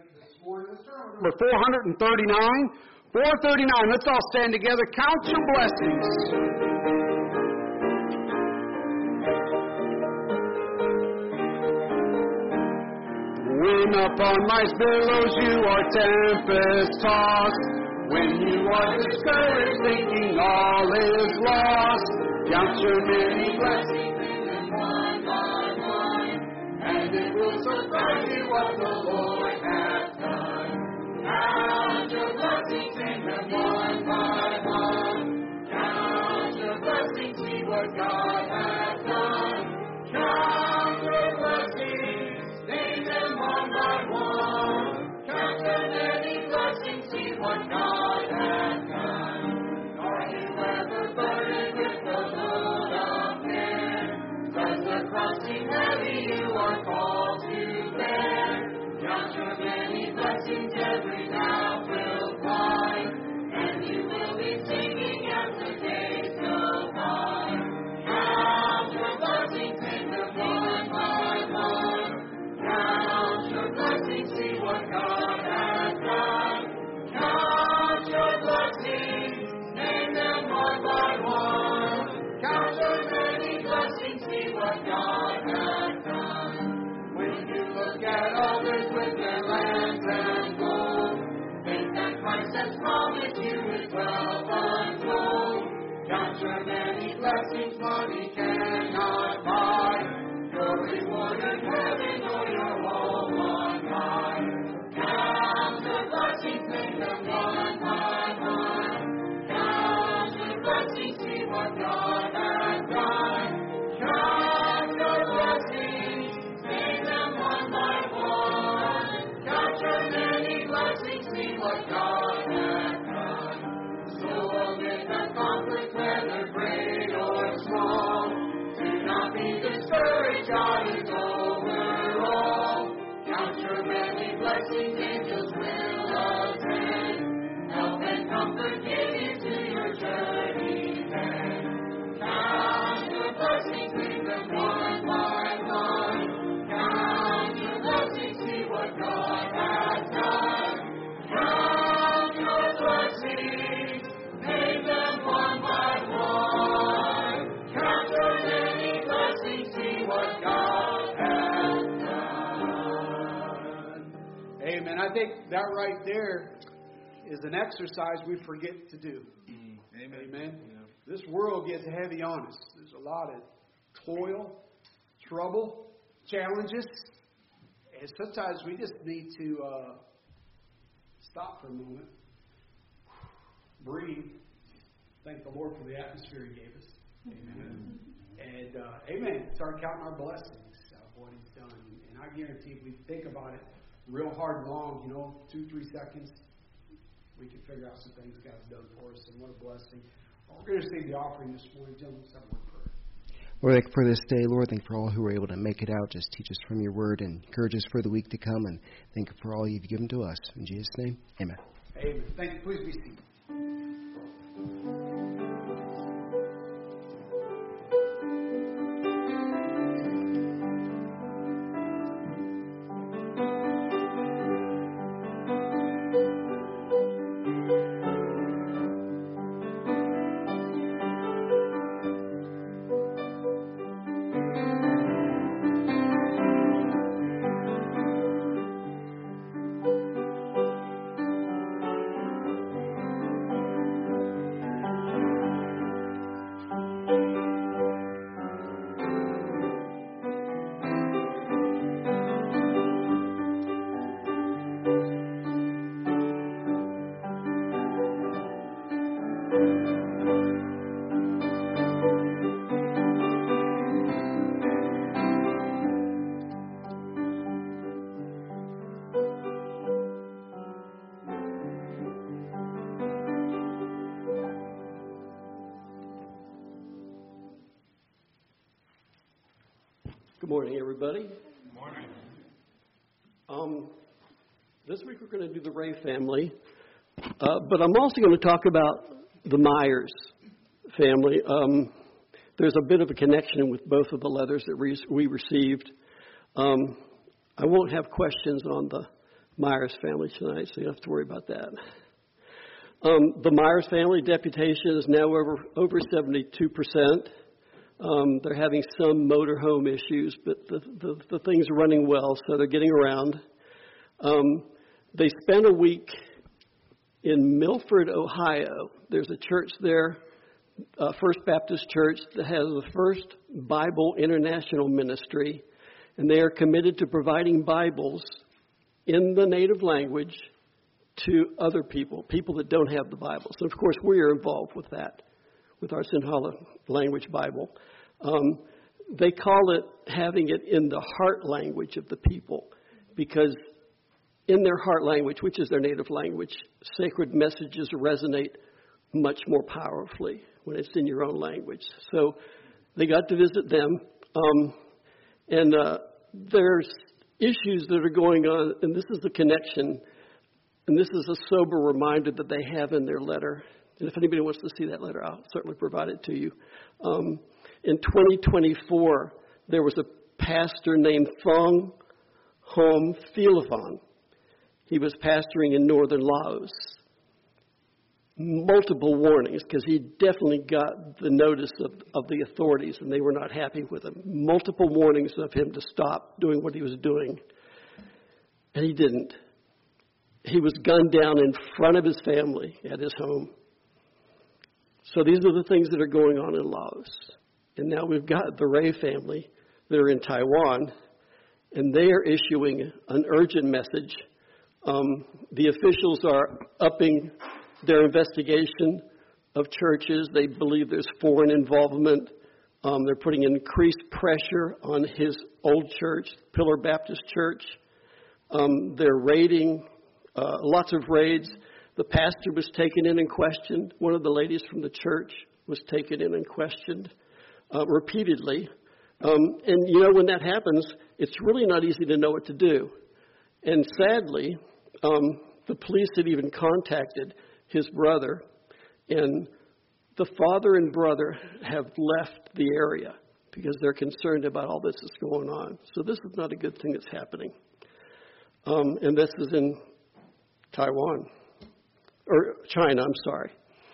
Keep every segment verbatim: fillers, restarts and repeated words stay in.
this morning. Let's turn over to number four thirty-nine. four thirty-nine. Let's all stand together. Count your blessings. When upon life's billows you are tempest tossed, when you are discouraged thinking all is lost, count your many blessings in them one by one, and it will surprise you what the Lord has done. Count your blessings in them one by one, count your blessings, see what God has done. Count your blessings, name them one by one, count your many blessings, see what God has done. Are you ever burdened with the load of care? Does the cross seem heavy you are called to bear? Count your many blessings, every doubt will fly, and you will be singing as the days go by. Count your blessings, name them one by one, count your blessings, see what God has done. Count your blessings, name them one by one, count your many blessings, see what God has done. When you look at others with their lands and gold, think that Christ has promised you his wealth untold. Count your many blessings money cannot buy, your reward in heaven or your home on high. Count your blessings, name them one by one, count your blessings, see what God has done. Count your blessings, name them one by one, count your many blessings, see what God has done. So amid the conflict, whether great or small, do not be discouraged, God is over all. Count your many blessings, angels will attend, help and comfort give you to your journey's end. Count your blessings, name them one by one, count your blessings, see what God has done. Count your blessings, name them one by one, count your many blessings, see what God has done. Amen. I think that right there is an exercise we forget to do. Mm, amen. Amen. Yeah. This world gets heavy on us. There's a lot of toil, trouble, challenges, and sometimes we just need to uh, stop for a moment, breathe, thank the Lord for the atmosphere He gave us. Amen. And uh, amen. Start counting our blessings of what He's done, and I guarantee if we think about it real hard and long, you know, two, three seconds, we can figure out some things God's done for us, and what a blessing. We're going to receive the offering this morning. Gentlemen, let's have a word of prayer. Lord, thank you for this day. Lord, thank you for all who were able to make it out. Just teach us from your word and encourage us for the week to come. And thank you for all you've given to us. In Jesus' name, amen. Amen. Thank you. Please be seated. Good morning, everybody. Good morning. Um, this week we're going to do the Ray family, uh, but I'm also going to talk about the Myers family. Um, there's a bit of a connection with both of the letters that we, we received. Um, I won't have questions on the Myers family tonight, so you don't have to worry about that. Um, the Myers family deputation is now over over seventy-two percent. Um, they're having some motorhome issues, but the, the, the thing's running well, so they're getting around. Um, they spent a week in Milford, Ohio. There's a church there, uh, First Baptist Church, that has the first Bible international ministry, and they are committed to providing Bibles in the native language to other people, people that don't have the Bibles. And, of course, we are involved with that, with our Sinhala language Bible. Um, they call it having it in the heart language of the people, because in their heart language, which is their native language, sacred messages resonate much more powerfully when it's in your own language. So they got to visit them, um, and uh, there's issues that are going on, and this is the connection. And this is a sober reminder that they have in their letter. And if anybody wants to see that letter, I'll certainly provide it to you. Um, in twenty twenty-four, there was a pastor named Thong Hom Philavan. He was pastoring in northern Laos. Multiple warnings, because he definitely got the notice of, of the authorities, and they were not happy with him. Multiple warnings of him to stop doing what he was doing. And he didn't. He was gunned down in front of his family at his home. So these are the things that are going on in Laos. And now we've got the Ray family that are in Taiwan, and they are issuing an urgent message. Um, the officials are upping their investigation of churches. They believe there's foreign involvement. Um, they're putting increased pressure on his old church, Pillar Baptist Church. Um, they're raiding. Uh, lots of raids. The pastor was taken in and questioned. One of the ladies from the church was taken in and questioned uh, repeatedly. Um, and, you know, when that happens, it's really not easy to know what to do. And sadly, um, the police had even contacted his brother, and the father and brother have left the area because they're concerned about all this that's going on. So this is not a good thing that's happening. Um, and this is in Taiwan, or China, I'm sorry.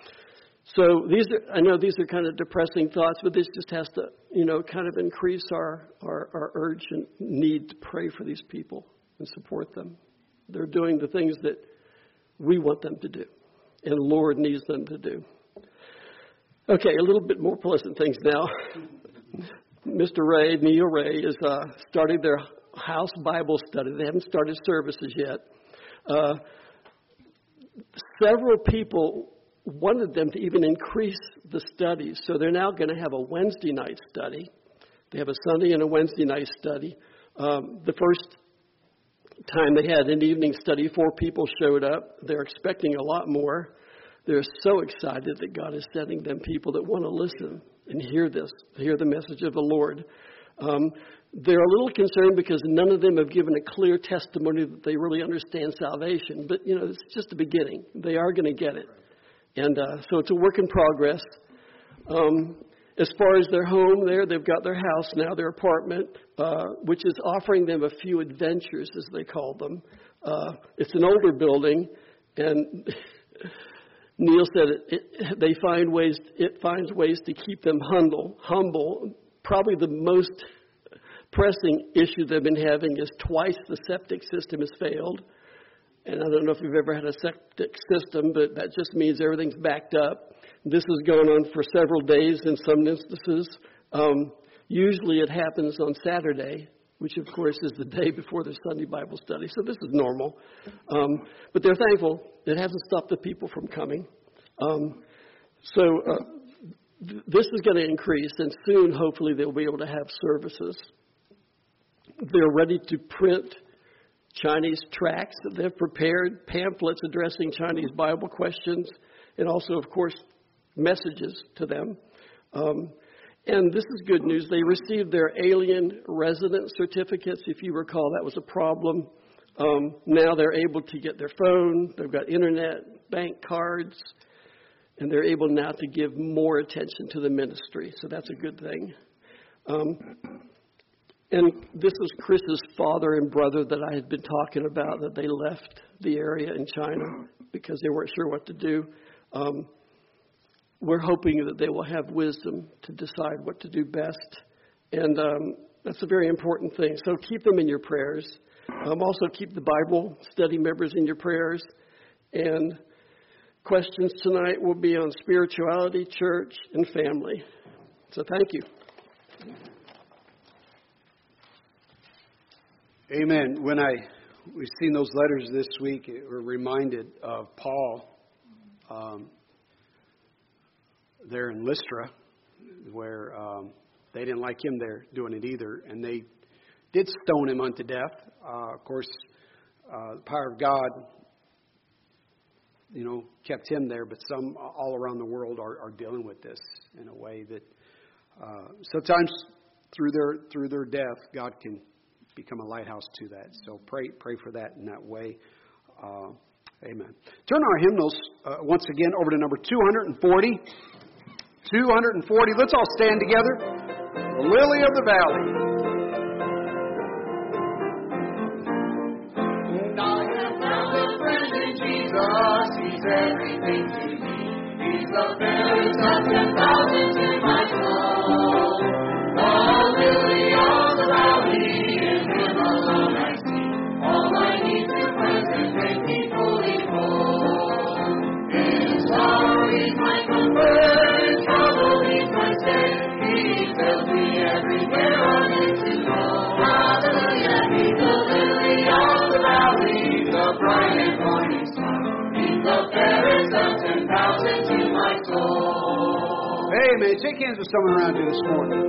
So these are, I know these are kind of depressing thoughts, but this just has to, you know, kind of increase our, our, our urgent need to pray for these people and support them. They're doing the things that we want them to do, and the Lord needs them to do. Okay, a little bit more pleasant things now. Mister Ray, Neil Ray, is uh, starting their house Bible study. They haven't started services yet. Uh, several people wanted them to even increase the studies, so they're now going to have a Wednesday night study. They have a Sunday and a Wednesday night study. Um, the first time they had an evening study, four people showed up. They're expecting a lot more. They're so excited that God is sending them people that want to listen and hear this, hear the message of the Lord. Um, they're a little concerned because none of them have given a clear testimony that they really understand salvation. But, you know, it's just the beginning. They are going to get it. And uh, so it's a work in progress. Um, as far as their home there, they've got their house now, their apartment, uh, which is offering them a few adventures, as they call them. Uh, it's an older building, and Neil said it, it, they find ways. It finds ways to keep them humble. Humble. Probably the most pressing issue they've been having is twice the septic system has failed. And I don't know if you've ever had a septic system, but that just means everything's backed up. This is going on for several days in some instances. Um, usually it happens on Saturday, which of course is the day before their Sunday Bible study. So this is normal. Um, but they're thankful. It hasn't stopped the people from coming. Um, so uh, th- this is going to increase, and soon hopefully they'll be able to have services. They're ready to print Chinese tracts that they've prepared, pamphlets addressing Chinese Bible questions, and also, of course, messages to them. Um, and this is good news. They received their alien resident certificates. If you recall, that was a problem. Um, now they're able to get their phone. They've got internet, bank cards, and they're able now to give more attention to the ministry. So that's a good thing. Um, And this is Chris's father and brother that I had been talking about, that they left the area in China because they weren't sure what to do. Um, we're hoping that they will have wisdom to decide what to do best. And um, that's a very important thing. So keep them in your prayers. Um, also keep the Bible study members in your prayers. And questions tonight will be on spirituality, church, and family. So thank you. Amen. When I we've seen those letters this week, we're reminded of Paul um, there in Lystra, where um, they didn't like him there doing it either, and they did stone him unto death. Uh, of course, uh, the power of God, you know, kept him there, but some all around the world are, are dealing with this in a way that uh, sometimes through their through their death, God can become a lighthouse to that. So pray pray for that in that way. Uh, amen. Turn our hymnals uh, once again over to number two forty. two forty. Let's all stand together. The Lily of the Valley. And I have found a friend in Jesus. He's everything to me. He's the fairest of ten thousands in my soul. The lily of the valley. Alone I see, all I need to cleanse and make me fully whole. In sorrow He's my comfort, in trouble He's my stay. He tells me everywhere I need to go. Hallelujah, He's the lily of the valley, the bright and morning star. He's the fairest of ten thousand to my soul. Amen. Shake hands with someone around you this morning.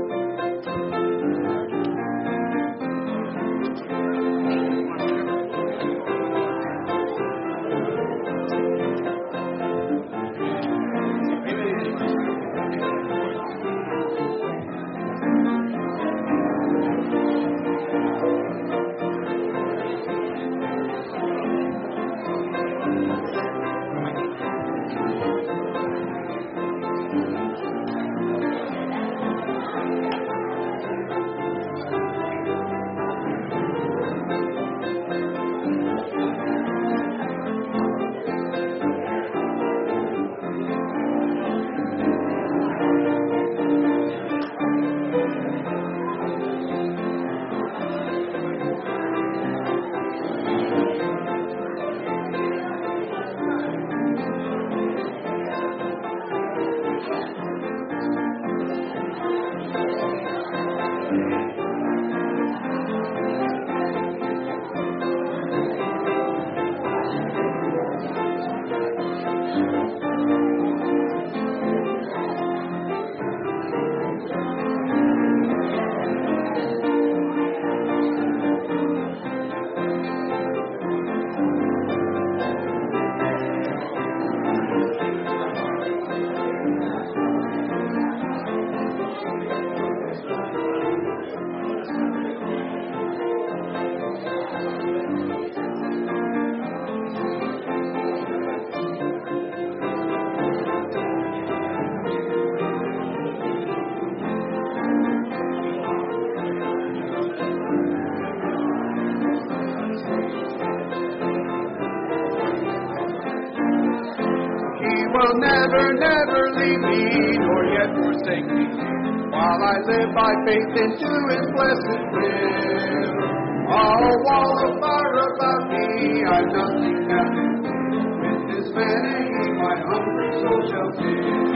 will never, never leave me, nor yet forsake me, while I live by faith into His blessed will. All wall of fire about me, I'm nothing captive. With His vanity, my hungry soul shall fill.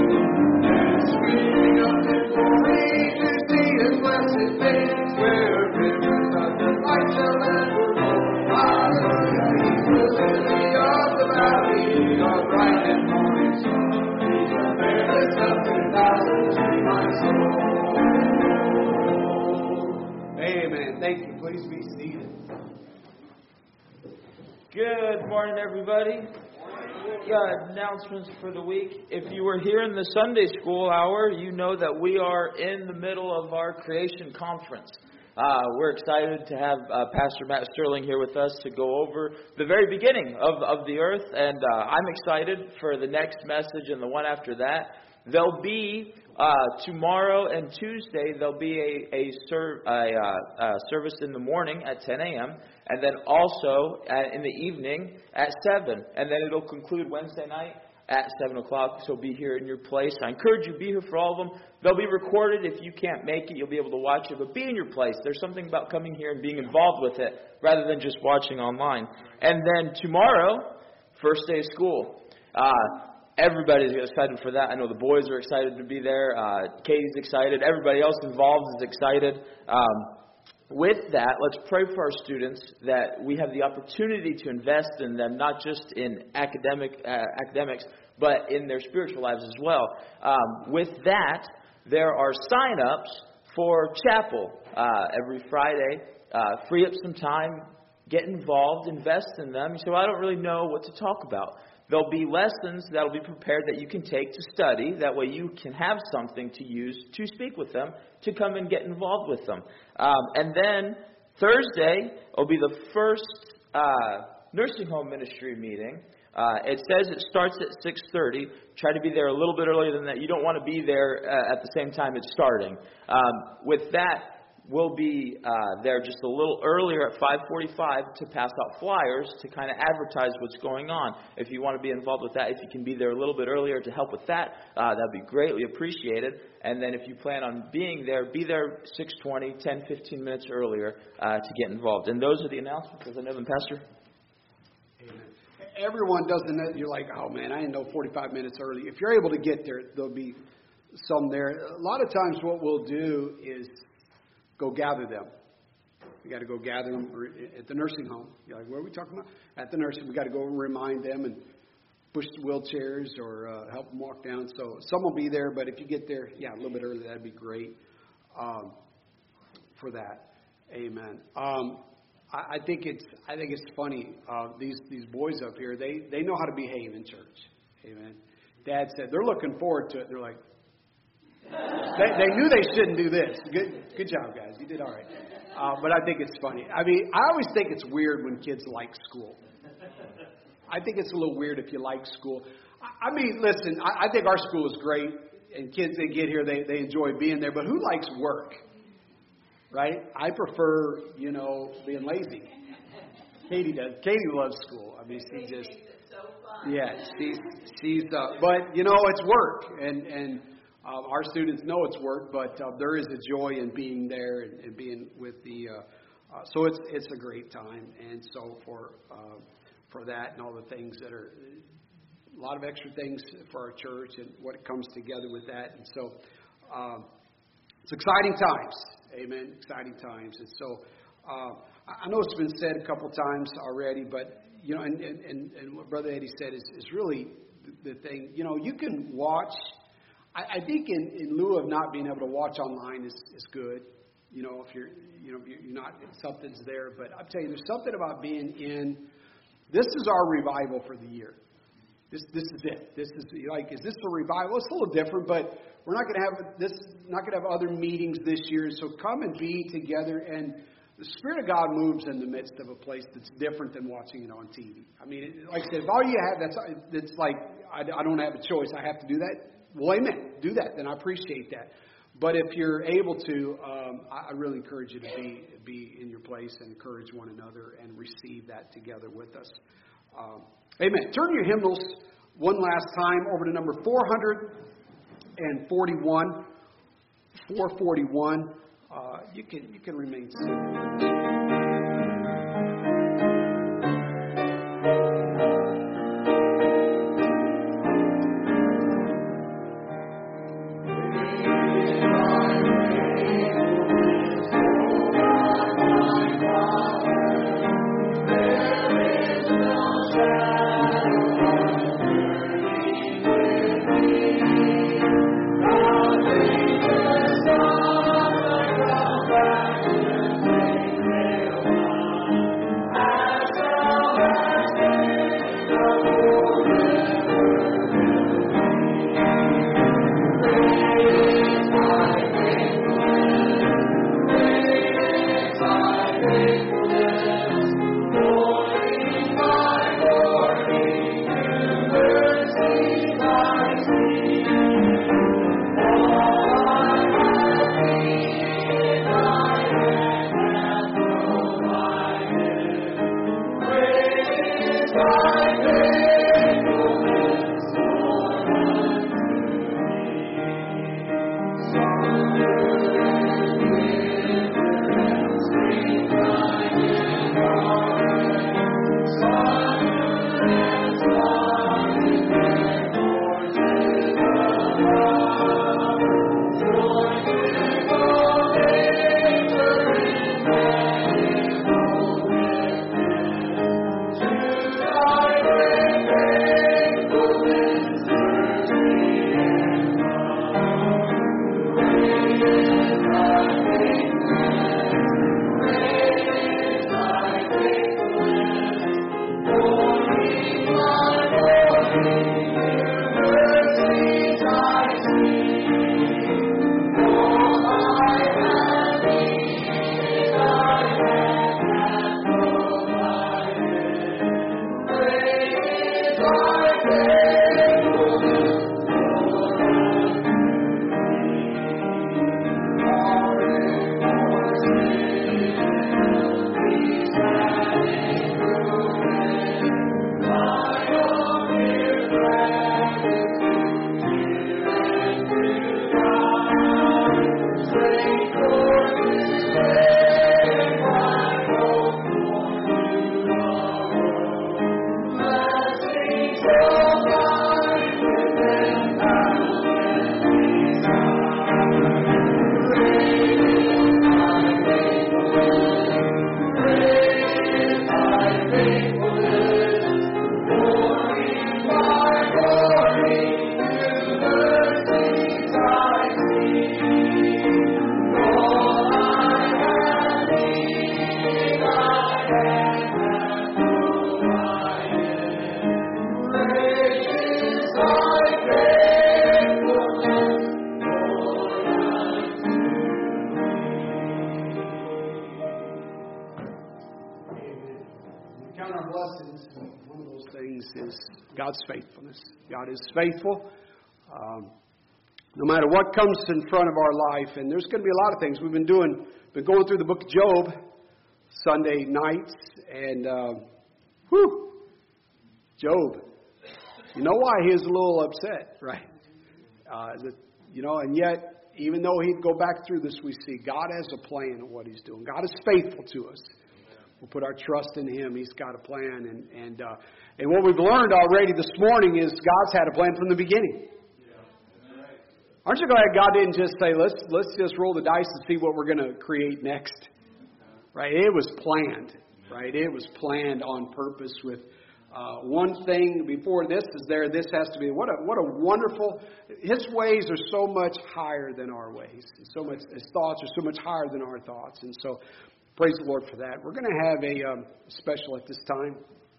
And screaming up in glory to see His blessed face, where rivers of the light shall ever flow. Hallelujah, He's the lily of the valley, the bright and morning star. He's the fairest of ten thousand to my soul. Amen. Thank you. Please be seated. Good morning, everybody. Got announcements for the week. If you were here in the Sunday school hour, you know that we are in the middle of our creation conference. Uh, we're excited to have uh, Pastor Matt Sterling here with us to go over the very beginning of, of the earth. And uh, I'm excited for the next message and the one after that. There'll be Uh, tomorrow and Tuesday, there'll be a, a, ser- a, uh, a service in the morning at ten a.m., and then also at, in the evening at seven. And then it'll conclude Wednesday night at seven o'clock, so be here in your place. I encourage you to be here for all of them. They'll be recorded. If you can't make it, you'll be able to watch it, but be in your place. There's something about coming here and being involved with it rather than just watching online. And then tomorrow, first day of school. Uh, everybody's excited for that. I know the boys are excited to be there. Uh, Katie's excited. Everybody else involved is excited. Um, With that, let's pray for our students that we have the opportunity to invest in them, not just in academic uh, academics, but in their spiritual lives as well. Um, with that, there are sign-ups for chapel uh, every Friday. Uh, free up some time, get involved, invest in them. You say, well, I don't really know what to talk about. There'll be lessons that will be prepared that you can take to study. That way you can have something to use to speak with them, to come and get involved with them. Um, and then Thursday will be the first uh, nursing home ministry meeting. Uh, it says it starts at six thirty. Try to be there a little bit earlier than that. You don't want to be there uh, at the same time it's starting. Um, with that, we'll be uh, there just a little earlier at five forty-five to pass out flyers to kind of advertise what's going on. If you want to be involved with that, if you can be there a little bit earlier to help with that, uh, that would be greatly appreciated. And then if you plan on being there, be there six twenty, ten, fifteen minutes earlier uh, to get involved. And those are the announcements. As I know them, Pastor. Amen. Everyone doesn't know. You're like, oh, man, I didn't know forty-five minutes early. If you're able to get there, there'll be some there. A lot of times what we'll do is go gather them. We got to go gather them at the nursing home. You're like, what are we talking about? At the nursing, we got to go and remind them and push the wheelchairs or uh, help them walk down. So some will be there, but if you get there, yeah, a little bit early, that'd be great um, for that. Amen. Um, I, I think it's I think it's funny. Uh, these these boys up here, they they know how to behave in church. Amen. Dad said they're looking forward to it. They're like. They, they knew they shouldn't do this. Good, good job, guys. You did all right. Uh, but I think it's funny. I mean, I always think it's weird when kids like school. I think it's a little weird if you like school. I, I mean, listen, I, I think our school is great, and kids they get here, they they enjoy being there. But who likes work, right? I prefer, you know, being lazy. Katie does. Katie loves school. I mean, she just yeah, she's she's. Uh, but you know, it's work, and and. Uh, our students know it's work, but uh, there is a joy in being there and, and being with the. Uh, uh, so it's it's a great time, and so for uh, for that and all the things that are a lot of extra things for our church and what comes together with that, and so um, it's exciting times, amen. Exciting times, and so uh, I know it's been said a couple times already, but you know, and and, and, and what Brother Eddie said is is really the, the thing. You know, you can watch. I think in, in lieu of not being able to watch online is, is good. You know, if you're, you know, you're not, something's there. But I'm telling you, there's something about being in, this is our revival for the year. This this is it. This is like, is this a revival? It's a little different, but we're not going to have this, not going to have other meetings this year. So come and be together. And the Spirit of God moves in the midst of a place that's different than watching it on T V. I mean, it, like I said, if all you have, that's, it's like, I, I don't have a choice. I have to do that. Well, amen. Do that. Then I appreciate that. But if you're able to, um, I really encourage you to be be in your place and encourage one another and receive that together with us. Um, amen. Turn your hymnals one last time over to number four forty-one. four forty-one. Uh, you can you can remain seated. Thank you. count our blessings. One of those things is God's faithfulness. God is faithful. Um, no matter what comes in front of our life, and there's going to be a lot of things. We've been doing, been going through the book of Job Sunday nights, and uh, whew, Job. You know why he was a little upset, right? Uh, the, you know, and yet, even though he'd go back through this, we see God has a plan of what He's doing. God is faithful to us. We'll put our trust in Him. He's got a plan, and and uh, and what we've learned already this morning is God's had a plan from the beginning. Aren't you glad God didn't just say, let's let's just roll the dice and see what we're going to create next? Right? It was planned. Right? It was planned on purpose with uh, one thing before this is there. This has to be. What a what a wonderful. His ways are so much higher than our ways. So much. His thoughts are so much higher than our thoughts. And so, praise the Lord for that. We're going to have a um, special at this time.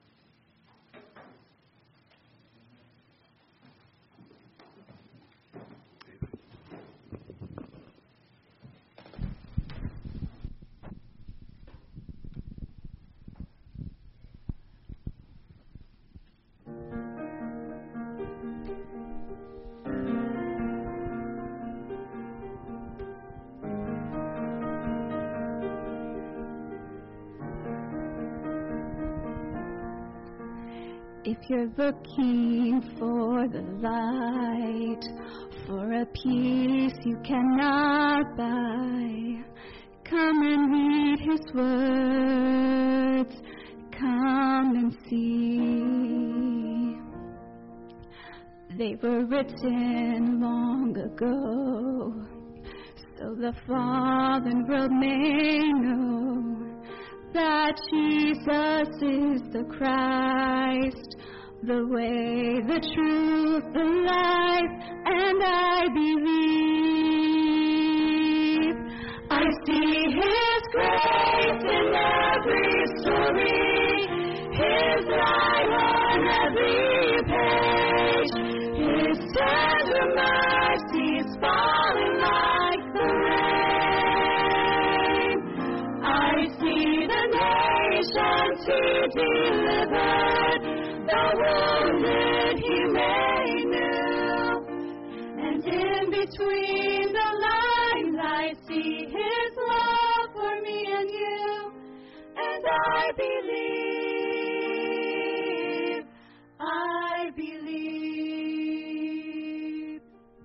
If you're looking for the light, for a peace you cannot buy, come and read His words, come and see. They were written long ago, so the fallen world may know that Jesus is the Christ, the way, the truth, the life, and I believe. I see His grace in every story, His light on every page, His tender mercies falling like the rain. I see the nations He delivered, the wounded He made new, and in between the lines I see His love for me and you, and I believe, I believe.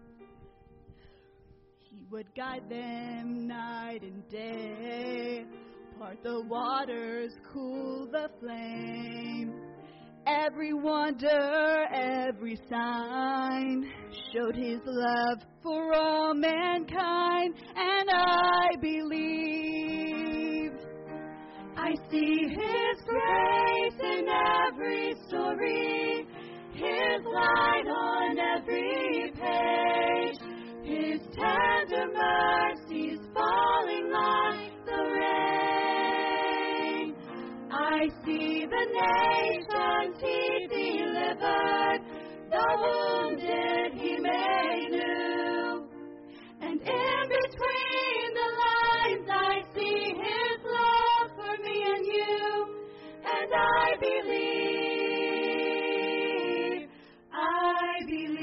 He would guide them night and day, part the waters, cool the flame. Every wonder, every sign showed His love for all mankind, and I believe. I see His grace in every story, His light on every page, His tender mercies falling like the rain. I see the nations He delivered, the wounded He made new, and in between the lines I see His love for me and you, and I believe, I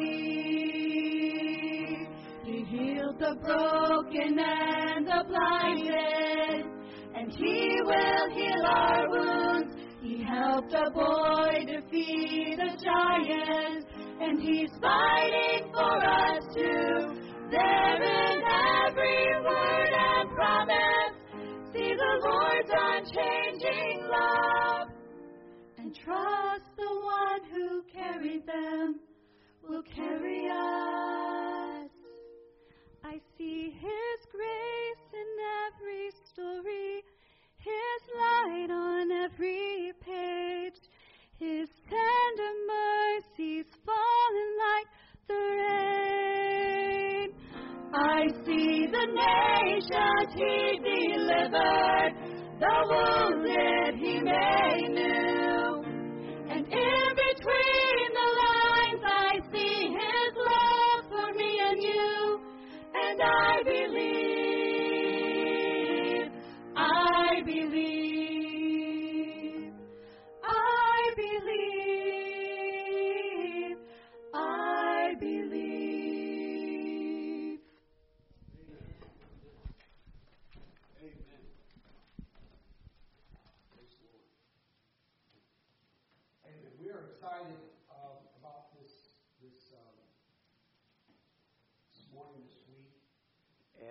believe. He healed the broken and the blinded, and He will heal our wounds. He helped a boy defeat a giant, and He's fighting for us too. There in every word and promise, see the Lord's unchanging love, and trust the one who carried them will carry us. I see His grace in every story, His light on every page, His tender mercies falling like the rain. I see the nations He delivered, the wounded He made new, and in between the lines I see His love for me and you, and I believe, I believe, I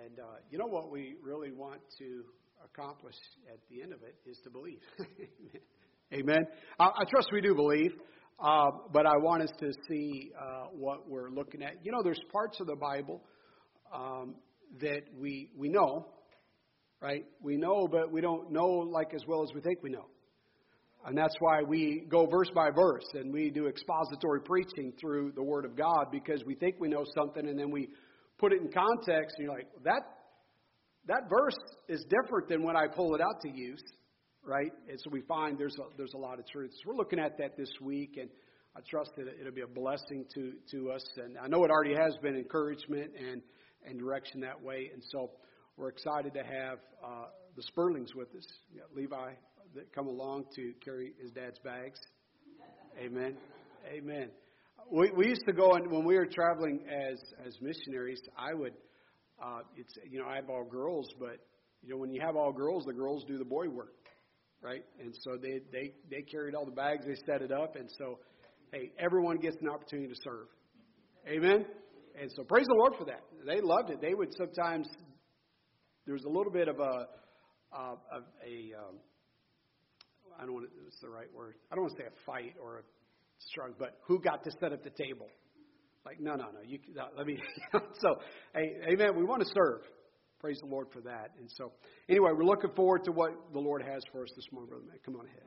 And uh, you know what we really want to accomplish at the end of it is to believe. Amen. I, I trust we do believe, uh, but I want us to see uh, what we're looking at. You know, there's parts of the Bible um, that we we know, right? We know, but we don't know like as well as we think we know. And that's why we go verse by verse and we do expository preaching through the Word of God, because we think we know something and then we put it in context and you're like, that that verse is different than when I pull it out to use, right? And so we find there's a, there's a lot of truths. We're looking at that this week, and I trust that it'll be a blessing to, to us. And I know it already has been encouragement and, and direction that way. And so we're excited to have uh, the Sperlings with us. We got Levi that come along to carry his dad's bags. Amen. Amen. We we used to go, and when we were traveling as as missionaries, I would, uh, it's you know I have all girls, but you know when you have all girls, the girls do the boy work, right? And so they they they carried all the bags, they set it up, and so hey, everyone gets an opportunity to serve. Amen. And so praise the Lord for that. They loved it. They would sometimes there was a little bit of a uh, of a um, I don't want to, it's the right word. I don't want to say a fight or a struggle, but who got to set up the table? Like, no, no, no. You, no let me. So, hey, amen. We want to serve. Praise the Lord for that. And so, anyway, we're looking forward to what the Lord has for us this morning, Brother Matt. Come on ahead.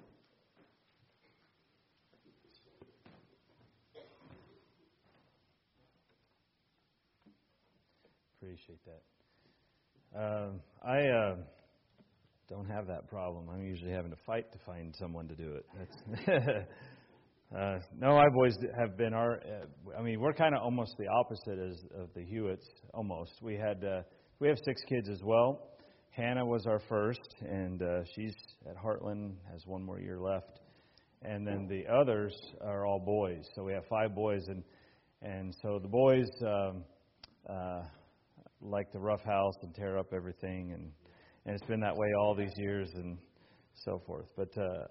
Appreciate that. Um, I. Uh, Don't have that problem. I'm usually having to fight to find someone to do it. That's uh, no, I've always have been our. Uh, I mean, we're kind of almost the opposite as of the Hewitts. Almost, we had uh, we have six kids as well. Hannah was our first, and uh, she's at Heartland, has one more year left, and then the others are all boys. So we have five boys, and and so the boys um, uh, like to roughhouse and tear up everything, and. And it's been that way all these years and so forth. But uh,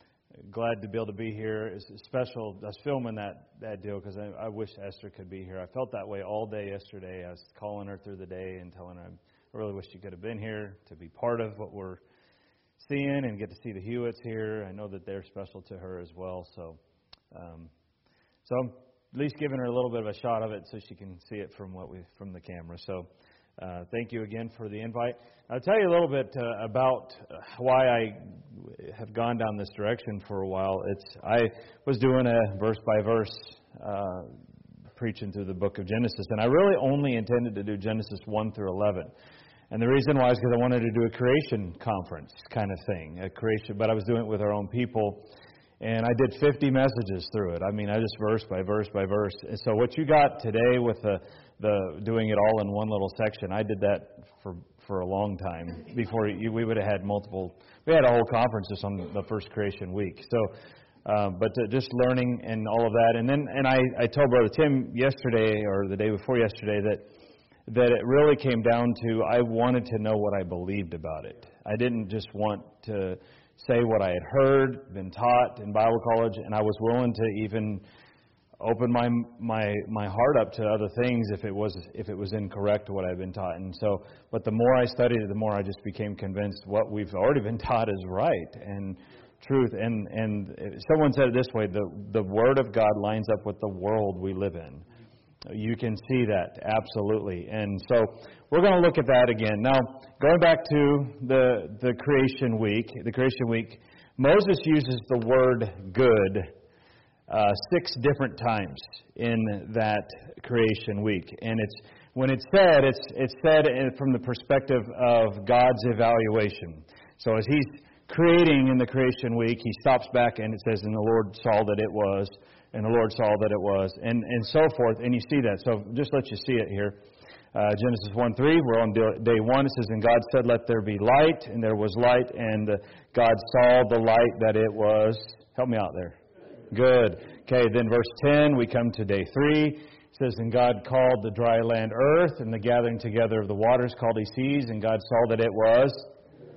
glad to be able to be here. It's special. I was filming that, that deal because I, I wish Esther could be here. I felt that way all day yesterday. I was calling her through the day and telling her I really wish she could have been here to be part of what we're seeing and get to see the Hewitts here. I know that they're special to her as well. So, um, so I'm at least giving her a little bit of a shot of it so she can see it from what we from the camera. So. Uh, thank you again for the invite. I'll tell you a little bit uh, about uh, why I have gone down this direction for a while. It's I was doing a verse by verse uh, preaching through the book of Genesis, and I really only intended to do Genesis one through eleven. And the reason why is because I wanted to do a creation conference kind of thing, a creation, but I was doing it with our own people. And I did fifty messages through it. I mean, I just verse by verse by verse. And so what you got today with the the doing it all in one little section, I did that for for a long time before you, we would have had multiple. We had a whole conference just on the first creation week. So, uh, but to just learning and all of that, and then and I I told Brother Tim yesterday or the day before yesterday that that it really came down to I wanted to know what I believed about it. I didn't just want to say what I had heard, been taught in Bible college, and I was willing to even open my my my heart up to other things if it was if it was incorrect what I'd been taught. And so, but the more I studied it, the more I just became convinced what we've already been taught is right and truth. And and someone said it this way: the the Word of God lines up with the world we live in. You can see that, absolutely. And so we're going to look at that again. Now, going back to the the creation week, the creation week, Moses uses the word good uh, six different times in that creation week. And it's when it's said, it's it's said from the perspective of God's evaluation. So as he's creating in the creation week, he stops back and it says, and the Lord saw that it was, and the Lord saw that it was, and, and so forth. And you see that. So just let you see it here. Uh, Genesis one three, we're on day one. It says, and God said, let there be light, and there was light, and uh, God saw the light that it was. Help me out there. Good. Okay, then verse ten, we come to day three. It says, and God called the dry land earth, and the gathering together of the waters called he seas, and God saw that it was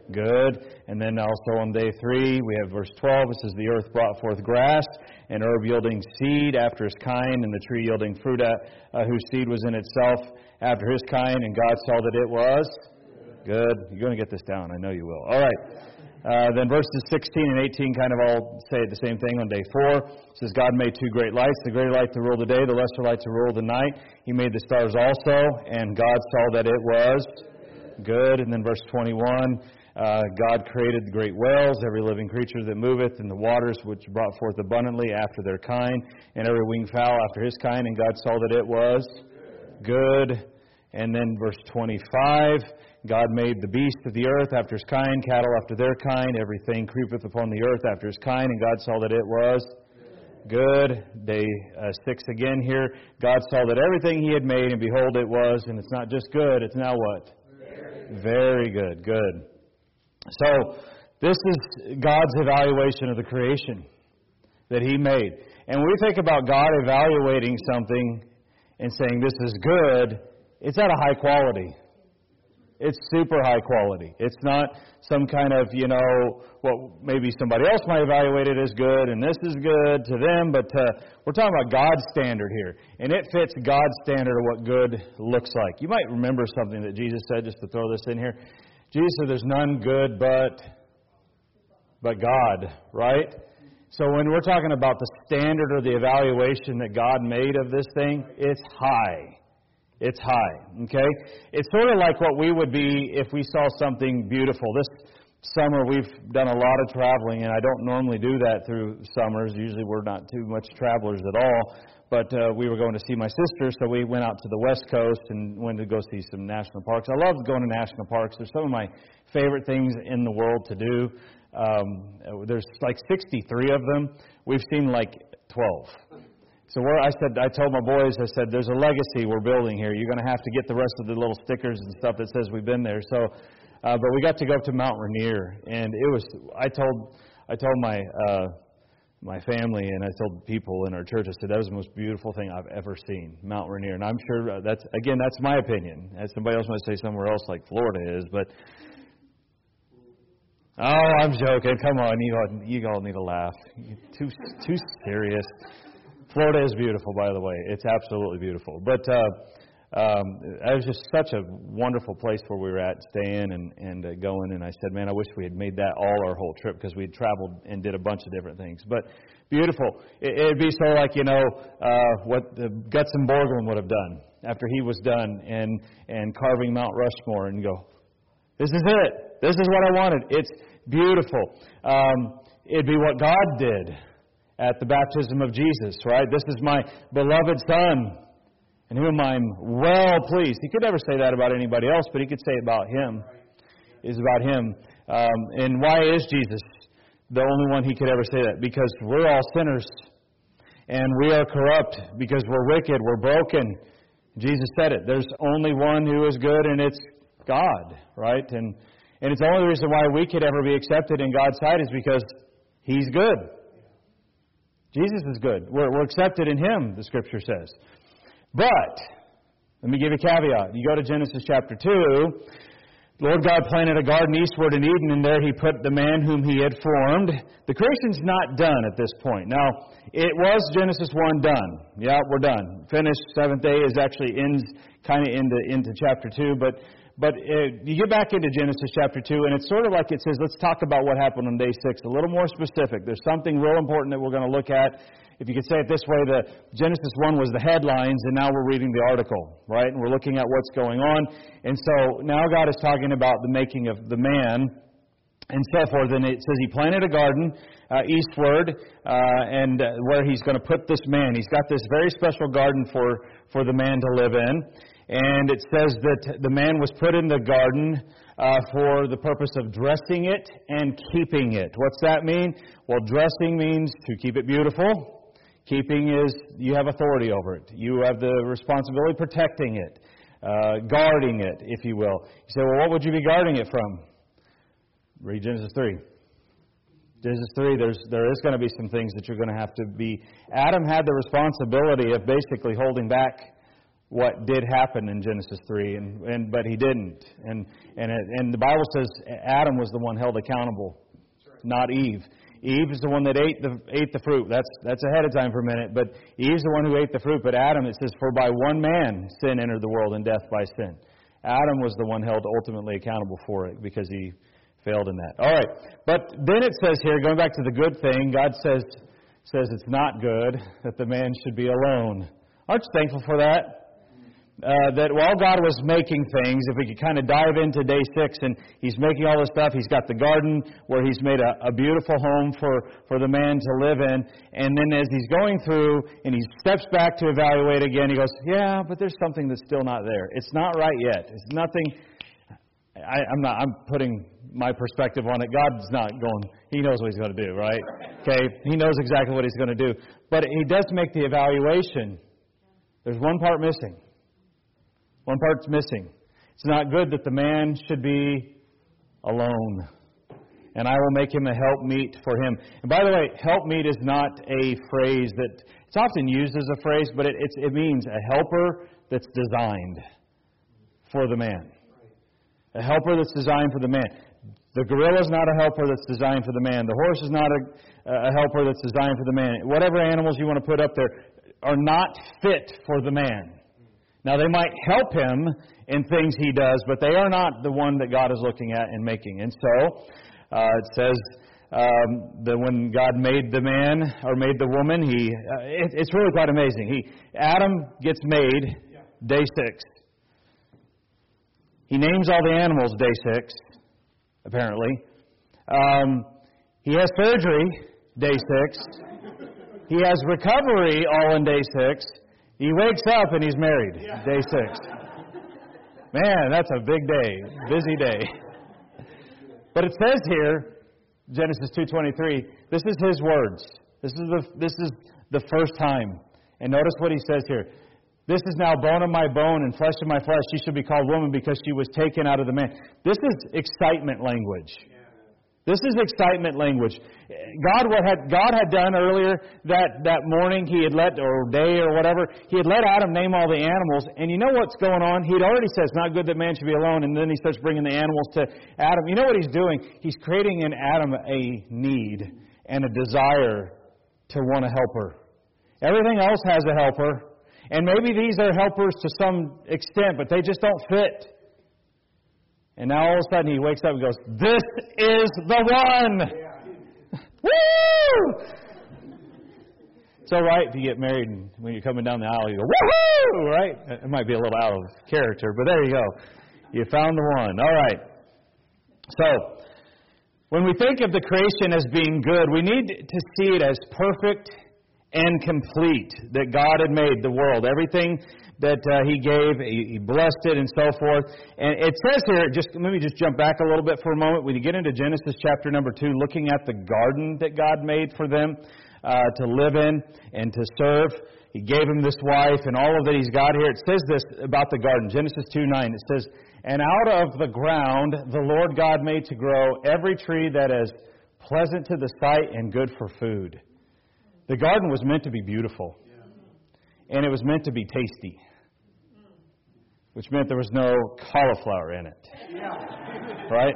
Good. And then also on day three, we have verse twelve. It says, the earth brought forth grass, and herb yielding seed after his kind, and the tree yielding fruit uh, whose seed was in itself after his kind. And God saw that it was good. You're going to get this down. I know you will. All right. Uh, then verses sixteen and eighteen kind of all say the same thing on day four. It says, God made two great lights, the greater light to rule the day, the lesser light to rule the night. He made the stars also, and God saw that it was good. And then verse twenty-one, uh, God created the great whales, every living creature that moveth, and the waters which brought forth abundantly after their kind, and every winged fowl after his kind. And God saw that it was good. And then verse twenty-five, God made the beasts of the earth after his kind, cattle after their kind, everything creepeth upon the earth after his kind, and God saw that it was good. Day uh, six again here, God saw that everything he had made, and behold it was, and it's not just good, it's now what? Very, Very good, good. So, this is God's evaluation of the creation that he made. And when we think about God evaluating something and saying this is good, it's at a high quality. It's super high quality. It's not some kind of, you know, what maybe somebody else might evaluate it as good, and this is good to them, but uh, we're talking about God's standard here. And it fits God's standard of what good looks like. You might remember something that Jesus said, just to throw this in here. Jesus said there's none good but, but God, right? So when we're talking about the standard or the evaluation that God made of this thing, it's high. It's high, okay? It's sort of like what we would be if we saw something beautiful. This summer we've done a lot of traveling, and I don't normally do that through summers. Usually we're not too much travelers at all. But uh, we were going to see my sister, so we went out to the West Coast and went to go see some national parks. I love going to national parks. They're some of my favorite things in the world to do. Um, there's like sixty-three of them. We've seen like twelve. So where I said, I told my boys, I said, there's a legacy we're building here. You're going to have to get the rest of the little stickers and stuff that says we've been there. So, uh, but we got to go up to Mount Rainier, and it was. I told, I told my uh, my family, and I told people in our church, I said that was the most beautiful thing I've ever seen, Mount Rainier. And I'm sure that's again, that's my opinion. As somebody else might say somewhere else like Florida is, but. Oh, I'm joking. Come on, you all, you all need to laugh. You're too too serious. Florida is beautiful, by the way. It's absolutely beautiful. But uh, um, it was just such a wonderful place where we were at, staying and, and uh, going. And I said, man, I wish we had made that all our whole trip because we had traveled and did a bunch of different things. But beautiful. It, it'd be so like, you know, uh, what the Gutzon Borglum would have done after he was done and, and carving Mount Rushmore, and you go, this is it. This is what I wanted. It's beautiful. Um, it'd be what God did at the baptism of Jesus, right? This is my beloved Son, in whom I'm well pleased. He could never say that about anybody else, but he could say it about him. It's about him. Um, and why is Jesus the only one he could ever say that? Because we're all sinners, and we are corrupt because we're wicked, we're broken. Jesus said it. There's only one who is good, and it's God, right? And and it's the only reason why we could ever be accepted in God's sight is because He's good. Jesus is good. We're, we're accepted in Him, the Scripture says. But, let me give you a caveat. You go to Genesis chapter two, Lord God planted a garden eastward in Eden, and there He put the man whom He had formed. The creation's not done at this point. Now, it was Genesis one done. Yeah, we're done. Finished. Seventh day is actually ends kind of into, into chapter two, but But uh, you get back into Genesis chapter two, and it's sort of like it says, let's talk about what happened on day six, a little more specific. There's something real important that we're going to look at. If you could say it this way, the Genesis one was the headlines, and now we're reading the article, right? And we're looking at what's going on. And so now God is talking about the making of the man and so forth. And it says He planted a garden uh, eastward, uh, and uh, where He's going to put this man. He's got this very special garden for, for the man to live in. And it says that the man was put in the garden uh, for the purpose of dressing it and keeping it. What's that mean? Well, dressing means to keep it beautiful. Keeping is you have authority over it. You have the responsibility of protecting it, uh, guarding it, if you will. You say, well, what would you be guarding it from? Read Genesis three. Genesis three, there's, there is going to be some things that you're going to have to be... Adam had the responsibility of basically holding back what did happen in Genesis three, and, and but he didn't. And and it, and the Bible says Adam was the one held accountable, not Eve. Eve is the one that ate the ate the fruit. That's that's ahead of time for a minute. But Eve's the one who ate the fruit. But Adam, it says, for by one man sin entered the world, and death by sin. Adam was the one held ultimately accountable for it because he failed in that. All right. But then it says here, going back to the good thing, God says says it's not good that the man should be alone. Aren't you thankful for that? Uh, that while God was making things, if we could kind of dive into day six, and He's making all this stuff, He's got the garden where He's made a, a beautiful home for, for the man to live in. And then as He's going through and He steps back to evaluate again, He goes, yeah, but there's something that's still not there. It's not right yet. It's nothing. I, I'm not. I'm putting my perspective on it. God's not going. He knows what He's going to do, right? Okay. He knows exactly what He's going to do. But He does make the evaluation. There's one part missing. One part's missing. It's not good that the man should be alone. And I will make him a helpmeet for him. And by the way, helpmeet is not a phrase that, it's often used as a phrase, but it, it's, it means a helper that's designed for the man. A helper that's designed for the man. The gorilla is not a helper that's designed for the man. The horse is not a, a helper that's designed for the man. Whatever animals you want to put up there are not fit for the man. Now, they might help him in things he does, but they are not the one that God is looking at and making. And so, uh, it says um, that when God made the man, or made the woman, he uh, it, it's really quite amazing. He Adam gets made day six. He names all the animals day six, apparently. Um, he has surgery day six. He has recovery all in day six. He wakes up and he's married, day six. Man, that's a big day, busy day. But it says here, Genesis two twenty-three, this is his words. This is the this is the first time. And notice what he says here. This is now bone of my bone and flesh of my flesh. She should be called woman because she was taken out of the man. This is excitement language. This is excitement language. God what had God had done earlier that, that morning, He had let, or day or whatever, He had let Adam name all the animals. And you know what's going on? He had already said it's not good that man should be alone. And then He starts bringing the animals to Adam. You know what He's doing? He's creating in Adam a need and a desire to want a helper. Everything else has a helper. And maybe these are helpers to some extent, but they just don't fit. And now all of a sudden he wakes up and goes, this is the one! Yeah. Woo! It's all right if you get married and when you're coming down the aisle, you go, woohoo! Right? It might be a little out of character, but there you go. You found the one. All right. So, when we think of the creation as being good, we need to see it as perfect and complete, that God had made the world. Everything that uh, He gave, he, he blessed it and so forth. And it says here, just let me just jump back a little bit for a moment. When you get into Genesis chapter number two, looking at the garden that God made for them uh, to live in and to serve, He gave him this wife and all of that He's got here. It says this about the garden, Genesis two nine. It says, and out of the ground the Lord God made to grow every tree that is pleasant to the sight and good for food. The garden was meant to be beautiful. And it was meant to be tasty. Which meant there was no cauliflower in it. Right?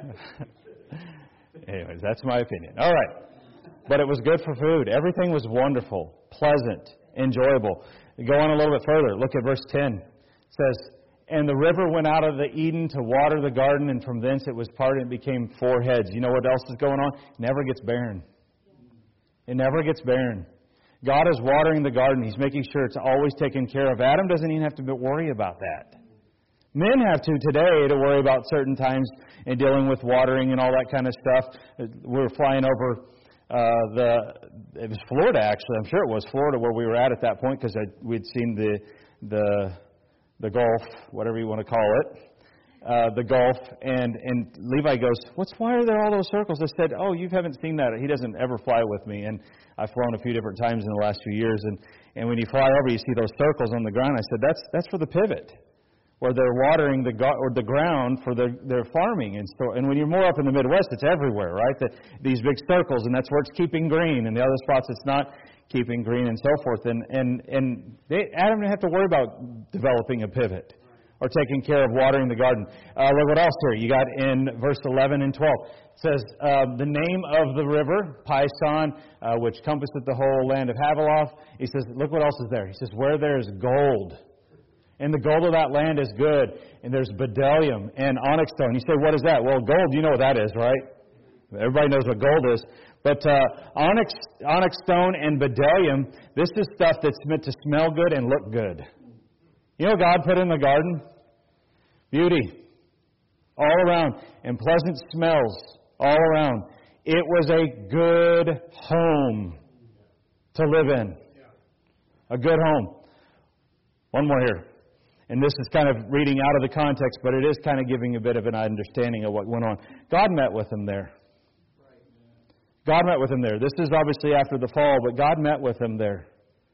Anyways, that's my opinion. All right. But it was good for food. Everything was wonderful, pleasant, enjoyable. Go on a little bit further. Look at verse ten. It says, and the river went out of the Eden to water the garden, and from thence it was parted and became four heads. You know what else is going on? It never gets barren. It never gets barren. God is watering the garden. He's making sure it's always taken care of. Adam doesn't even have to worry about that. Men have to today to worry about certain times and dealing with watering and all that kind of stuff. We were flying over uh, the, it was Florida actually. I'm sure it was Florida where we were at at that point because we'd seen the, the, the Gulf, whatever you want to call it. Uh, the Gulf, and, and Levi goes, what's, why are there all those circles? I said, oh, you haven't seen that. He doesn't ever fly with me, and I've flown a few different times in the last few years, and, and when you fly over, you see those circles on the ground. I said, that's that's for the pivot, where they're watering the go- or the ground for their, their farming. And so, and when you're more up in the Midwest, it's everywhere, right? The, these big circles, and that's where it's keeping green, and the other spots it's not keeping green and so forth. And and and they, Adam didn't have to worry about developing a pivot or taking care of watering the garden. Uh, look what else here. You got in verse eleven and twelve. It says, uh, the name of the river, Pison, uh, which compasseth the whole land of Havilah. He says, look what else is there. He says, where there is gold, and the gold of that land is good, and there's bdellium and onyx stone. You say, what is that? Well, gold, you know what that is, right? Everybody knows what gold is. But uh, onyx, onyx stone and bdellium, this is stuff that's meant to smell good and look good. You know what God put in the garden? Beauty. All around. And pleasant smells all around. It was a good home to live in. A good home. One more here. And this is kind of reading out of the context, but it is kind of giving a bit of an understanding of what went on. God met with them there. God met with them there. This is obviously after the fall, but God met with them there.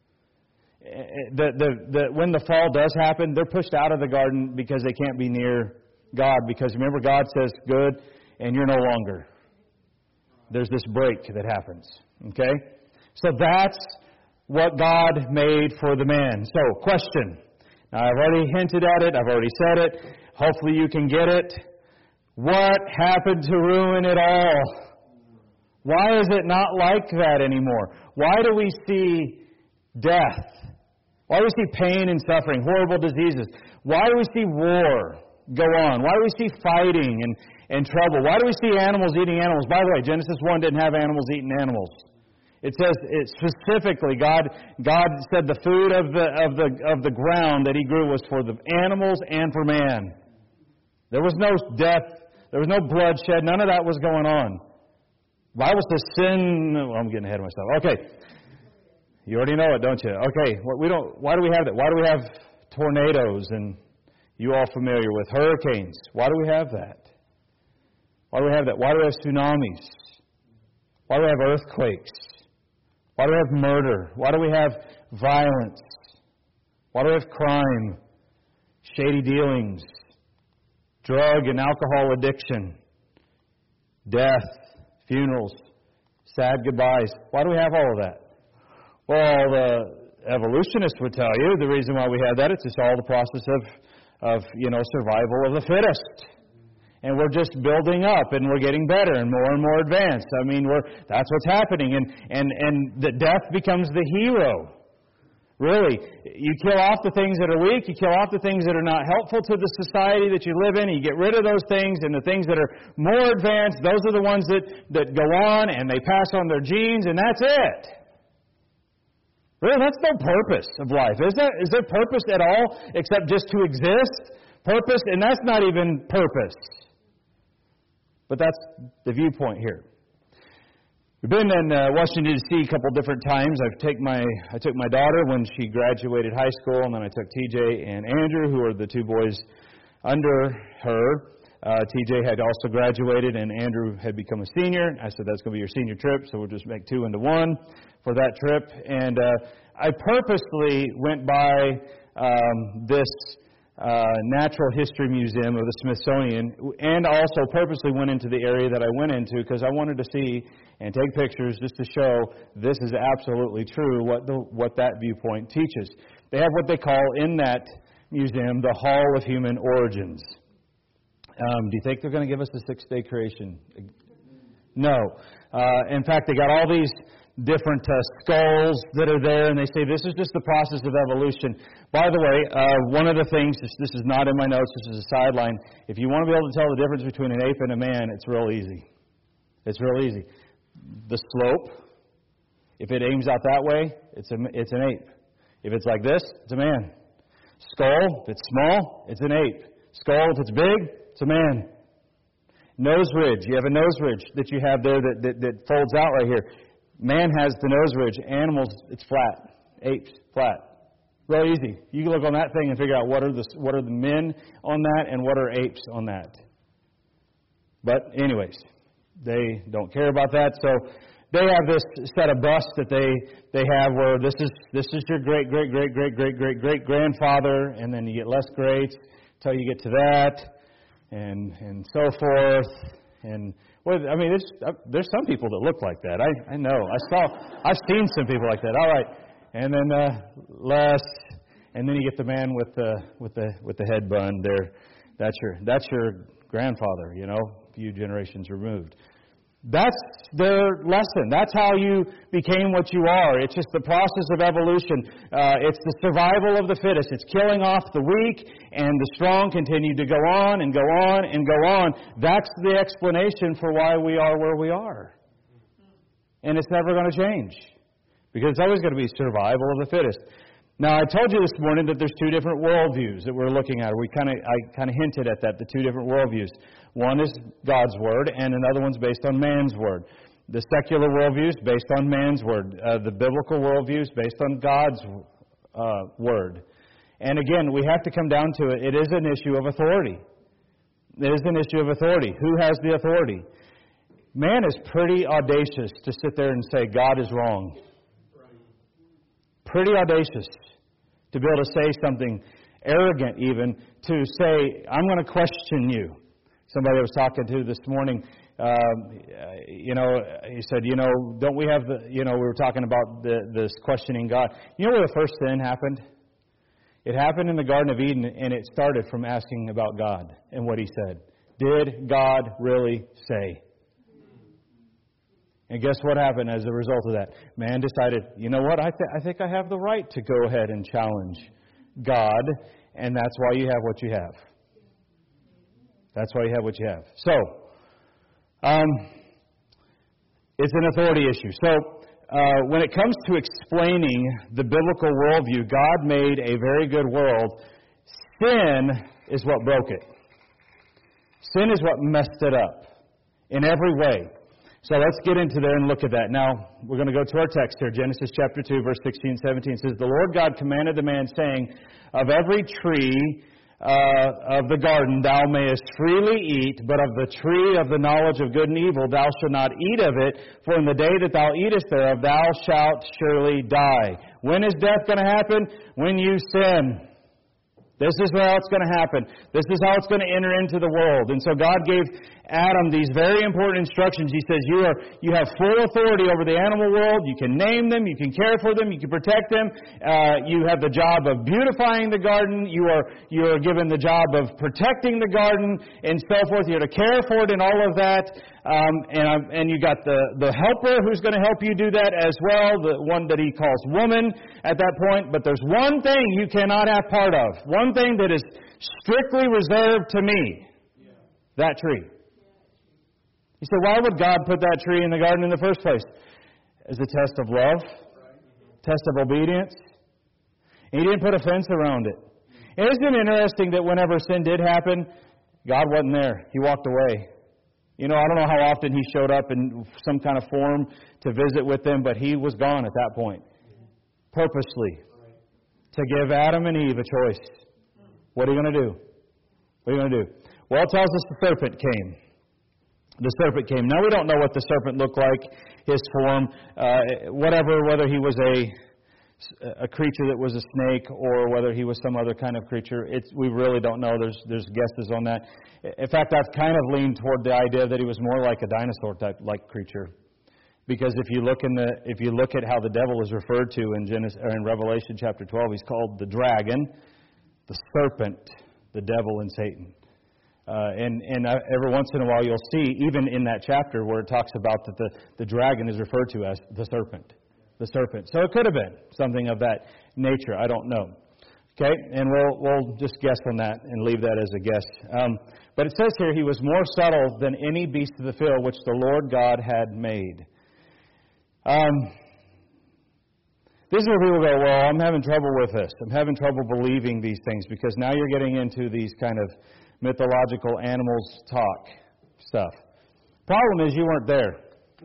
The, the, the, when the fall does happen, they're pushed out of the garden because they can't be near God. Because remember, God says, good, and you're no longer. There's this break that happens. Okay? So that's what God made for the man. So, question. Now, I've already hinted at it. I've already said it. Hopefully you can get it. What happened to ruin it all? Why is it not like that anymore? Why do we see death? Why do we see pain and suffering, horrible diseases? Why do we see war go on? Why do we see fighting and, and trouble? Why do we see animals eating animals? By the way, Genesis one didn't have animals eating animals. It says it specifically, God God said the food of the of the of the ground that He grew was for the animals and for man. There was no death, there was no bloodshed, none of that was going on. The Bible says sin. Well, I'm getting ahead of myself. Okay. You already know it, don't you? Okay, we don't. Why do we have that? Why do we have tornadoes? And you all familiar with hurricanes? Why do we have that? Why do we have that? Why do we have tsunamis? Why do we have earthquakes? Why do we have murder? Why do we have violence? Why do we have crime, shady dealings, drug and alcohol addiction, death, funerals, sad goodbyes? Why do we have all of that? Well, the evolutionists would tell you the reason why we have that, it's just all the process of, of, you know, survival of the fittest. And we're just building up, and we're getting better and more and more advanced. I mean, we're that's what's happening. And, and, and the death becomes the hero. Really. You kill off the things that are weak. You kill off the things that are not helpful to the society that you live in. You get rid of those things, and the things that are more advanced, those are the ones that, that go on, and they pass on their genes, and that's it. Really, that's no purpose of life. Is there, is there purpose at all except just to exist? Purpose, and that's not even purpose. But that's the viewpoint here. We've been in uh, Washington, D C a couple different times. I've take my, I took my daughter when she graduated high school, and then I took T J and Andrew, who are the two boys under her. Uh, T J had also graduated, and Andrew had become a senior. I said, that's going to be your senior trip, so we'll just make two into one for that trip. And uh, I purposely went by um, this uh, Natural History Museum of the Smithsonian, and also purposely went into the area that I went into because I wanted to see and take pictures just to show this is absolutely true, what the, what that viewpoint teaches. They have what they call in that museum the Hall of Human Origins. Um, do you think they're going to give us a six-day creation? No. Uh, in fact, they got all these different uh, skulls that are there, and they say this is just the process of evolution. By the way, uh, one of the things, this, this is not in my notes, this is a sideline. If you want to be able to tell the difference between an ape and a man, it's real easy. It's real easy. The slope, if it aims out that way, it's, a, it's an ape. If it's like this, it's a man. Skull, if it's small, it's an ape. Skull, if it's big, it's a man. Nose ridge. You have a nose ridge that you have there that, that, that folds out right here. Man has the nose ridge. Animals, it's flat. Apes, flat. Real easy. You can look on that thing and figure out what are the what are the men on that and what are apes on that. But anyways, they don't care about that. So they have this set of busts that they they have where this is this is your great great great great great great great grandfather, and then you get less greats until you get to that. And and so forth, And well, I mean, it's, uh, there's some people that look like that. I, I know. I saw. I've seen some people like that. All right, and then uh, Les, and then you get the man with the with the with the head bun. There, that's your that's your grandfather. You know, a few generations removed. That's their lesson. That's how you became what you are. It's just the process of evolution. Uh, it's the survival of the fittest. It's killing off the weak, and the strong continue to go on and go on and go on. That's the explanation for why we are where we are. And it's never going to change. Because it's always going to be survival of the fittest. Now, I told you this morning that there's two different worldviews that we're looking at. We kind of, I kind of hinted at that, the two different worldviews. One is God's Word, and another one's based on man's Word. The secular worldview is based on man's Word. Uh, the biblical worldview is based on God's uh, Word. And again, we have to come down to it. It is an issue of authority. It is an issue of authority. Who has the authority? Man is pretty audacious to sit there and say God is wrong. Pretty audacious to be able to say something arrogant, even to say, I'm going to question you. Somebody I was talking to this morning, um, you know, he said, you know, don't we have the, you know, we were talking about the, this questioning God. You know where the first sin happened? It happened in the Garden of Eden, and it started from asking about God and what He said. Did God really say? And guess what happened as a result of that? Man decided, you know what, I, th- I think I have the right to go ahead and challenge God, and that's why you have what you have. That's why you have what you have. So, um, it's an authority issue. So, uh, when it comes to explaining the biblical worldview, God made a very good world. Sin is what broke it. Sin is what messed it up in every way. So let's get into there and look at that. Now, we're going to go to our text here. Genesis chapter two, verse sixteen and seventeen. It says, the Lord God commanded the man, saying, of every tree uh, of the garden thou mayest freely eat, but of the tree of the knowledge of good and evil thou shalt not eat of it, for in the day that thou eatest thereof thou shalt surely die. When is death going to happen? When you sin. This is how it's going to happen. This is how it's going to enter into the world. And so God gave Adam these very important instructions. He says, you are you have full authority over the animal world. You can name them. You can care for them. You can protect them. Uh, you have the job of beautifying the garden. You are you are given the job of protecting the garden and so forth. You're to care for it and all of that. Um, and and you got the, the helper who's going to help you do that as well, the one that he calls woman at that point. But there's one thing you cannot have part of. One thing that is strictly reserved to me. Yeah. That tree. You say, why would God put that tree in the garden in the first place? As a test of love, right. Test of obedience. And He didn't put a fence around it. And isn't it interesting that whenever sin did happen, God wasn't there. He walked away. You know, I don't know how often He showed up in some kind of form to visit with them, but He was gone at that point. Purposely. To give Adam and Eve a choice. What are you going to do? What are you going to do? Well, it tells us the serpent came. The serpent came. Now, we don't know what the serpent looked like, his form, uh, whatever, whether he was a a creature that was a snake or whether he was some other kind of creature. It's, we really don't know. There's there's guesses on that. In fact, I've kind of leaned toward the idea that he was more like a dinosaur type like creature, because if you look in the if you look at how the devil is referred to in Genesis or in Revelation chapter twelve, he's called the dragon, the serpent, the devil, and Satan. Uh, and and uh, every once in a while you'll see, even in that chapter, where it talks about that the, the dragon is referred to as the serpent. The serpent. So it could have been something of that nature. I don't know. Okay? And we'll we'll just guess on that and leave that as a guess. Um, but it says here, he was more subtle than any beast of the field which the Lord God had made. Um, this is where people go, well, I'm having trouble with this. I'm having trouble believing these things, because now you're getting into these kind of mythological animals talk stuff. Problem is, you weren't there.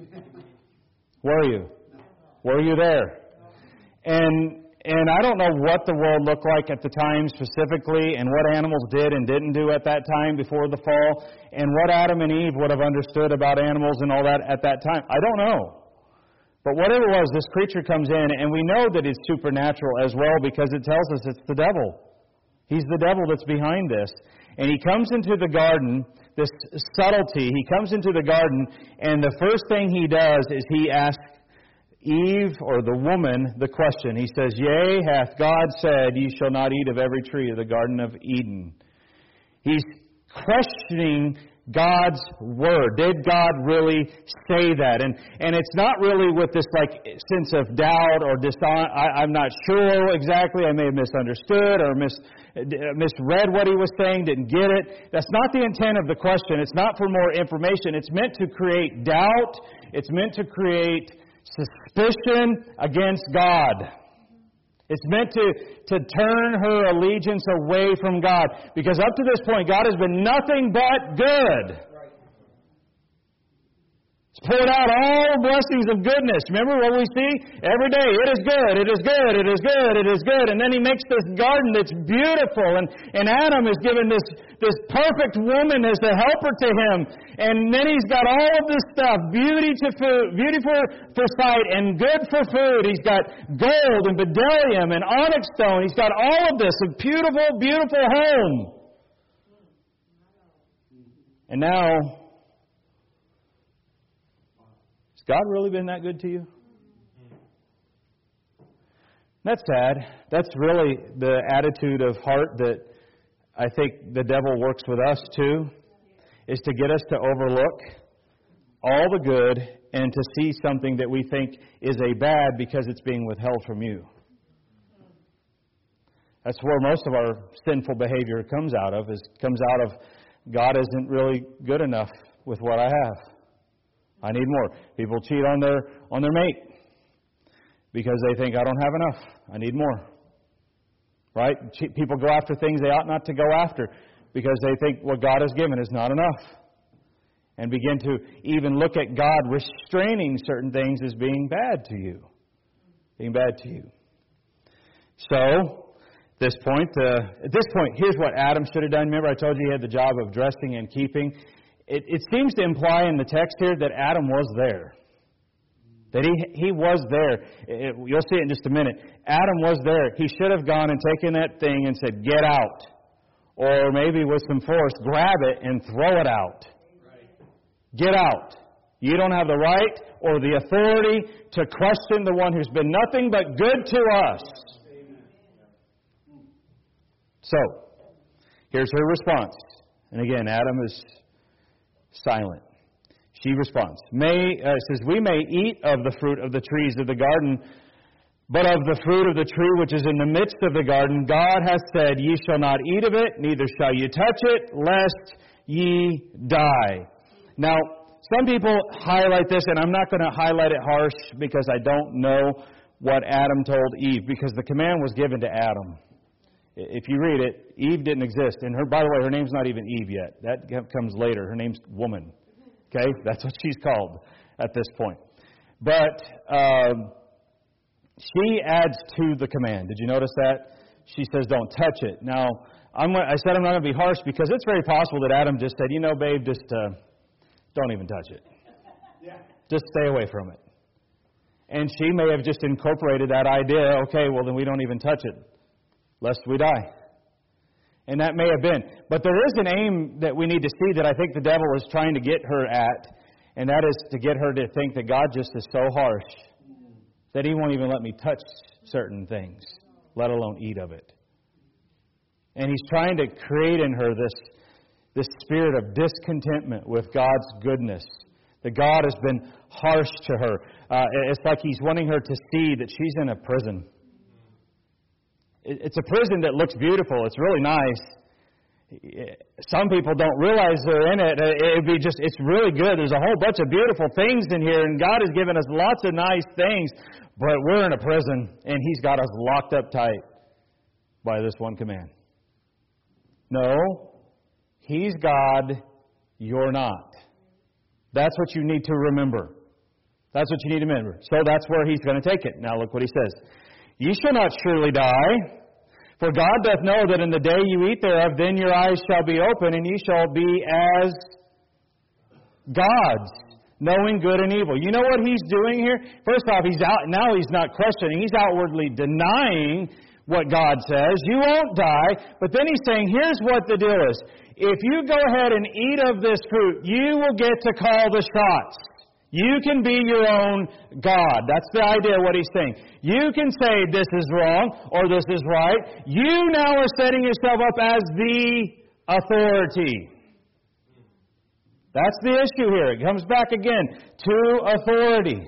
Were you? Were you there? And and I don't know what the world looked like at the time specifically, and what animals did and didn't do at that time before the fall, and what Adam and Eve would have understood about animals and all that at that time. I don't know. But whatever it was, this creature comes in, and we know that it's supernatural as well, because it tells us it's the devil. He's the devil that's behind this. And he comes into the garden this subtlety. He comes into the garden, and the first thing he does is he asks Eve, or the woman, the question. He says, Yea, hath God said, Ye shall not eat of every tree of the Garden of Eden. He's questioning God's Word. Did God really say that? And and it's not really with this like sense of doubt or dishon- I, I'm not sure exactly. I may have misunderstood or mis, misread what he was saying, didn't get it. That's not the intent of the question. It's not for more information. It's meant to create doubt. It's meant to create suspicion against God. It's meant to, to turn her allegiance away from God. Because up to this point, God has been nothing but good. He's poured out all blessings of goodness. Remember what we see? Every day, it is good, it is good, it is good, it is good. And then He makes this garden that's beautiful. And, and Adam is given this, this perfect woman as the helper to him. And then he's got all of this stuff, beauty to food, beauty for, for sight and good for food. He's got gold and bdellium and onyx stone. He's got all of this, a beautiful, beautiful home. And now, has God really been that good to you? That's sad. That's really the attitude of heart that I think the devil works with us too, is to get us to overlook all the good and to see something that we think is a bad because it's being withheld from you. That's where most of our sinful behavior comes out of, is comes out of God isn't really good enough with what I have. I need more. People cheat on their on their mate because they think I don't have enough. I need more. Right? People go after things they ought not to go after because they think what God has given is not enough. And begin to even look at God restraining certain things as being bad to you. Being bad to you. So, this point, uh, at this point, here's what Adam should have done. Remember I told you he had the job of dressing and keeping. It, it seems to imply in the text here that Adam was there. That he he was there. It, you'll see it in just a minute. Adam was there. He should have gone and taken that thing and said, get out. Or maybe with some force, grab it and throw it out. Right. Get out. You don't have the right or the authority to question the one who's been nothing but good to us. Amen. So, here's her response. And again, Adam is silent. She responds, May, uh, says, we may eat of the fruit of the trees of the garden, but of the fruit of the tree which is in the midst of the garden, God hath said, Ye shall not eat of it, neither shall ye touch it, lest ye die. Now, some people highlight this, and I'm not going to highlight it harsh because I don't know what Adam told Eve, because the command was given to Adam. If you read it, Eve didn't exist. And her, by the way, her name's not even Eve yet. That comes later. Her name's woman. Okay? That's what she's called at this point. But um, she adds to the command. Did you notice that? She says, don't touch it. Now, I'm, I said I'm not going to be harsh because it's very possible that Adam just said, you know, babe, just uh, don't even touch it. Yeah. Just stay away from it. And she may have just incorporated that idea, okay, well, then we don't even touch it, lest we die. And that may have been. But there is an aim that we need to see that I think the devil is trying to get her at, and that is to get her to think that God just is so harsh that He won't even let me touch certain things, let alone eat of it. And he's trying to create in her this, this spirit of discontentment with God's goodness, that God has been harsh to her. Uh, it's like he's wanting her to see that she's in a prison. It's a prison that looks beautiful. It's really nice. Some people don't realize they're in it. It'd be just, it's really good. There's a whole bunch of beautiful things in here, and God has given us lots of nice things, but we're in a prison, and He's got us locked up tight by this one command. No, He's God, you're not. That's what you need to remember. That's what you need to remember. So that's where He's going to take it. Now look what He says. Ye shall not surely die, for God doth know that in the day you eat thereof, then your eyes shall be open, and ye shall be as gods, knowing good and evil. You know what He's doing here? First off, He's out now. He's not questioning. He's outwardly denying what God says. You won't die. But then He's saying, here's what the deal is. If you go ahead and eat of this fruit, you will get to call the shots. You can be your own God. That's the idea of what He's saying. You can say this is wrong or this is right. You now are setting yourself up as the authority. That's the issue here. It comes back again to authority.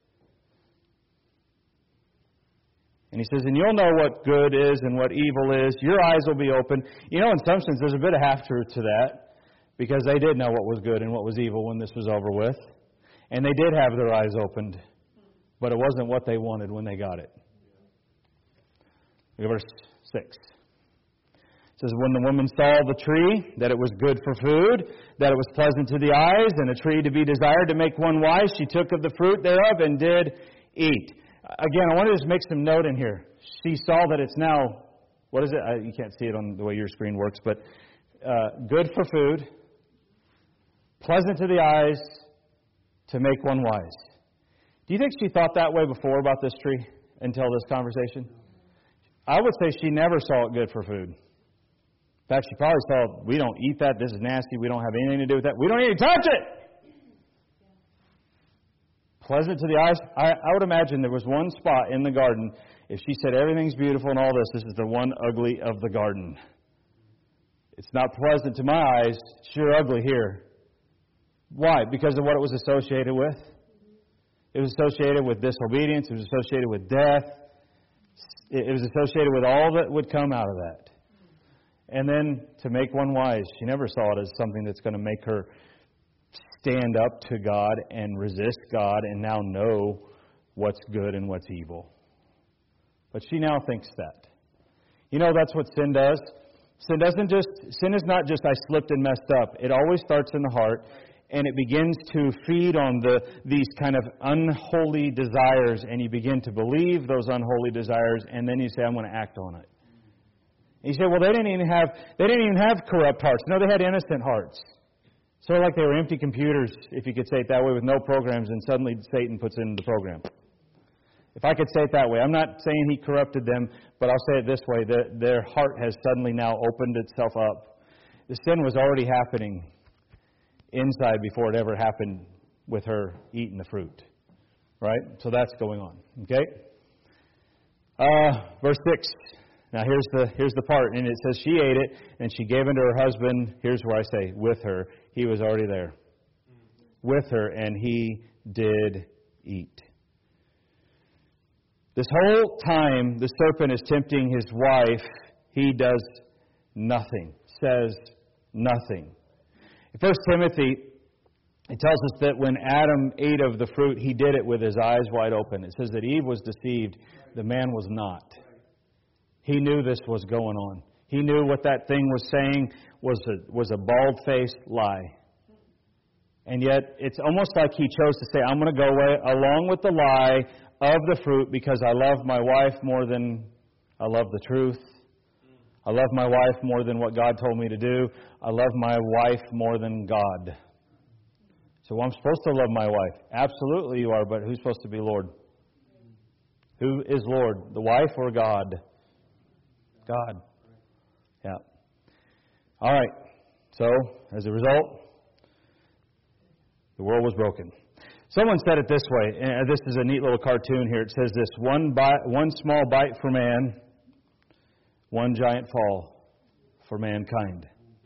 And He says, and you'll know what good is and what evil is. Your eyes will be open. You know, in some sense, there's a bit of half-truth to that, because they did know what was good and what was evil when this was over with. And they did have their eyes opened, but it wasn't what they wanted when they got it. Look at verse six. It says, when the woman saw the tree, that it was good for food, that it was pleasant to the eyes, and a tree to be desired to make one wise, she took of the fruit thereof and did eat. Again, I want to just make some note in here. She saw that it's now, what is it? I, you can't see it on the way your screen works, but uh, good for food, pleasant to the eyes, to make one wise. Do you think she thought that way before about this tree until this conversation? I would say she never saw it good for food. In fact, she probably saw, we don't eat that, this is nasty, we don't have anything to do with that, we don't even touch it! Pleasant to the eyes. I, I would imagine there was one spot in the garden, if she said everything's beautiful and all this, this is the one ugly of the garden. It's not pleasant to my eyes, sure ugly here. Why? Because of what it was associated with. It was associated with disobedience, it was associated with death, it was associated with all that would come out of that. And then to make one wise, she never saw it as something that's going to make her stand up to God and resist God and now know what's good and what's evil. But she now thinks that. You know, that's what sin does. Sin doesn't just, sin is not just I slipped and messed up. It always starts in the heart, and it begins to feed on the these kind of unholy desires, and you begin to believe those unholy desires, and then you say, I'm going to act on it. And you say, well, they didn't even have they didn't even have corrupt hearts. No, they had innocent hearts. Sort of like they were empty computers, if you could say it that way, with no programs, and suddenly Satan puts in the program. If I could say it that way. I'm not saying he corrupted them, but I'll say it this way. The, their heart has suddenly now opened itself up. The sin was already happening inside before it ever happened with her eating the fruit. Right? So that's going on. Okay? Uh, verse six. Now here's the here's the part, and it says she ate it, and she gave unto her husband. Here's where I say, with her. He was already there. With her, and he did eat. This whole time the serpent is tempting his wife, he does nothing, says nothing. In First Timothy, it tells us that when Adam ate of the fruit, he did it with his eyes wide open. It says that Eve was deceived, the man was not. He knew this was going on. He knew what that thing was saying was a, was a bald-faced lie. And yet, it's almost like he chose to say, I'm going to go away along with the lie of the fruit because I love my wife more than I love the truth. I love my wife more than what God told me to do. I love my wife more than God. So I'm supposed to love my wife. Absolutely you are, but who's supposed to be Lord? Who is Lord? The wife or God? God. Yeah. All right. So, as a result, the world was broken. Someone said it this way, and this is a neat little cartoon here. It says this, one bite, one small bite for man, one giant fall for mankind.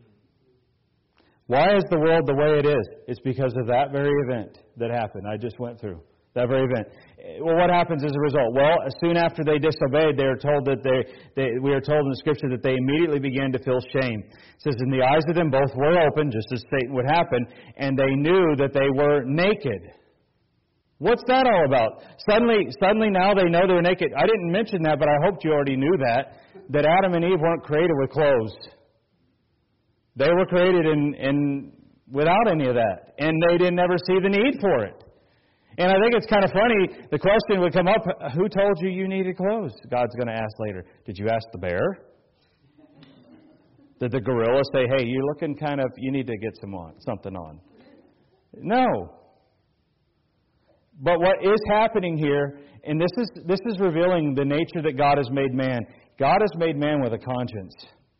Why is the world the way it is? It's because of that very event that happened. I just went through that very event. Well, what happens as a result? Well, soon after they disobeyed, they are told that they, they we are told in the Scripture that they immediately began to feel shame. It says, in the eyes of them both were open, just as Satan would happen, and they knew that they were naked. What's that all about? Suddenly, suddenly now they know they're naked. I didn't mention that, but I hoped you already knew that, that Adam and Eve weren't created with clothes. They were created in, in without any of that, and they didn't ever see the need for it. And I think it's kind of funny, the question would come up, who told you you needed clothes? God's going to ask later. Did you ask the bear? Did the gorilla say, hey, you're looking kind of, you need to get some on, something on? No. But what is happening here, and this is this is revealing the nature that God has made man. God has made man with a conscience.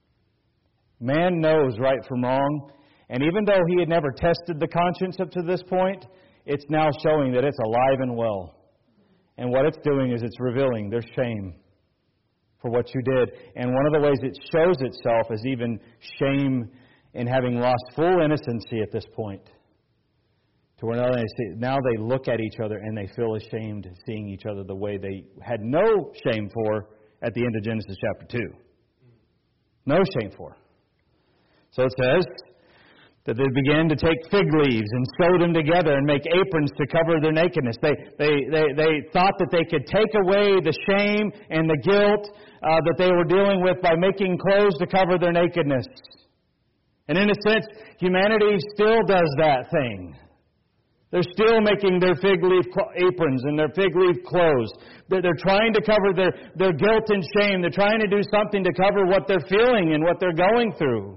Man knows right from wrong, and even though he had never tested the conscience up to this point, it's now showing that it's alive and well. And what it's doing is it's revealing there's shame for what you did. And one of the ways it shows itself is even shame in having lost full innocency at this point. To where now they, see, now they look at each other and they feel ashamed seeing each other the way they had no shame for at the end of Genesis chapter two. No shame for. So it says that they began to take fig leaves and sew them together and make aprons to cover their nakedness. They they they, they thought that they could take away the shame and the guilt uh, that they were dealing with by making clothes to cover their nakedness. And in a sense, humanity still does that thing. They're still making their fig leaf aprons and their fig leaf clothes. They're trying to cover their, their guilt and shame. They're trying to do something to cover what they're feeling and what they're going through.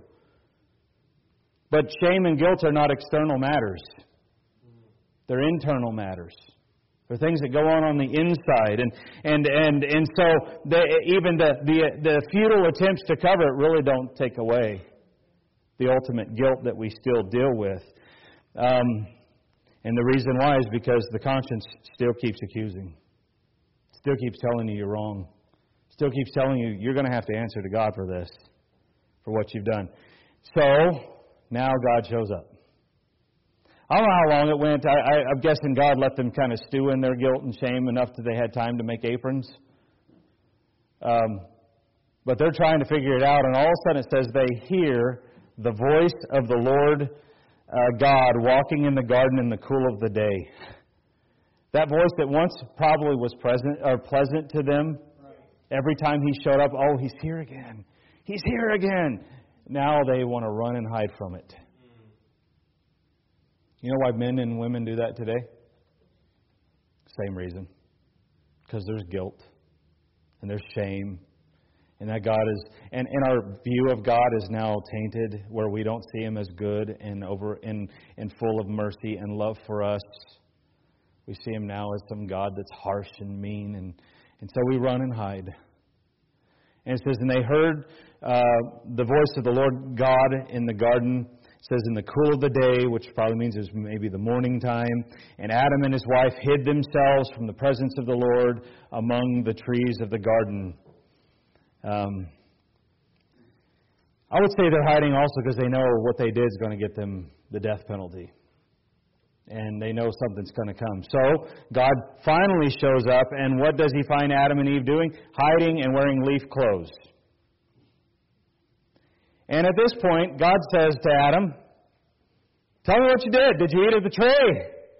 But shame and guilt are not external matters. They're internal matters. They're things that go on on the inside. And and and, and so they, even the, the, the futile attempts to cover it really don't take away the ultimate guilt that we still deal with. Um, and the reason why is because the conscience still keeps accusing. Still keeps telling you you're wrong. Still keeps telling you you're going to have to answer to God for this, for what you've done. So now God shows up. I don't know how long it went. I, I, I'm guessing God let them kind of stew in their guilt and shame enough that they had time to make aprons. Um, but they're trying to figure it out, and all of a sudden it says they hear the voice of the Lord uh, God walking in the garden in the cool of the day. That voice that once probably was present or pleasant to them, every time he showed up, oh, he's here again. He's here again. Now they want to run and hide from it. You know why men and women do that today? Same reason. Because there's guilt and there's shame. And that God is, and, and our view of God is now tainted, where we don't see Him as good and over and, and full of mercy and love for us. We see Him now as some God that's harsh and mean, and, and so we run and hide. And it says, and they heard uh, the voice of the Lord God in the garden. It says, in the cool of the day, which probably means it was maybe the morning time. And Adam and his wife hid themselves from the presence of the Lord among the trees of the garden. Um, I would say they're hiding also because they know what they did is going to get them the death penalty. And they know something's going to come. So God finally shows up, and what does He find Adam and Eve doing? Hiding and wearing leaf clothes. And at this point, God says to Adam, tell me what you did. Did you eat of the tree?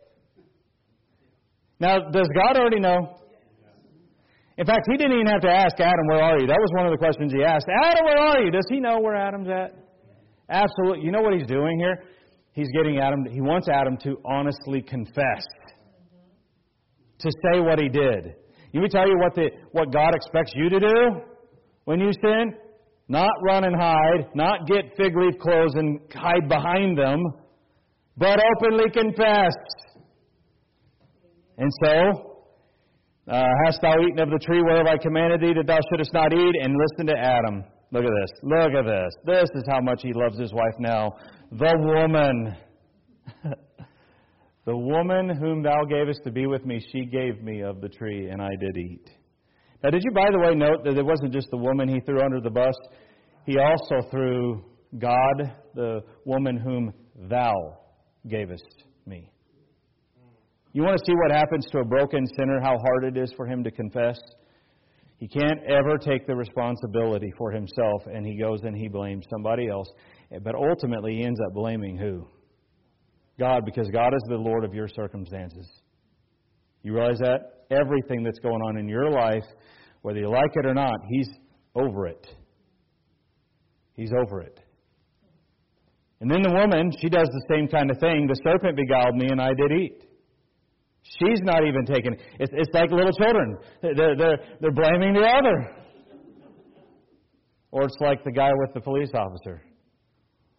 Now, does God already know? In fact, He didn't even have to ask Adam, where are you? That was one of the questions He asked. Adam, where are you? Does He know where Adam's at? Absolutely. You know what He's doing here? He's getting Adam, he wants Adam to honestly confess. To say what he did. Let me tell you what the what God expects you to do when you sin. Not run and hide, not get fig leaf clothes and hide behind them, but openly confess. And so, uh, hast thou eaten of the tree whereof I commanded thee that thou shouldest not eat? And listen to Adam. Look at this. Look at this. This is how much he loves his wife now. The woman. The woman whom thou gavest to be with me, she gave me of the tree, and I did eat. Now, did you, by the way, note that it wasn't just the woman He threw under the bus? He also threw God, the woman whom thou gavest me. You want to see what happens to a broken sinner, how hard it is for him to confess? He can't ever take the responsibility for himself, and he goes and he blames somebody else. But ultimately, he ends up blaming who? God, because God is the Lord of your circumstances. You realize that? Everything that's going on in your life, whether you like it or not, He's over it. He's over it. And then the woman, she does the same kind of thing. The serpent beguiled me, and I did eat. She's not even taking it. It's, it's like little children. They're, they're, they're blaming the other. Or it's like the guy with the police officer.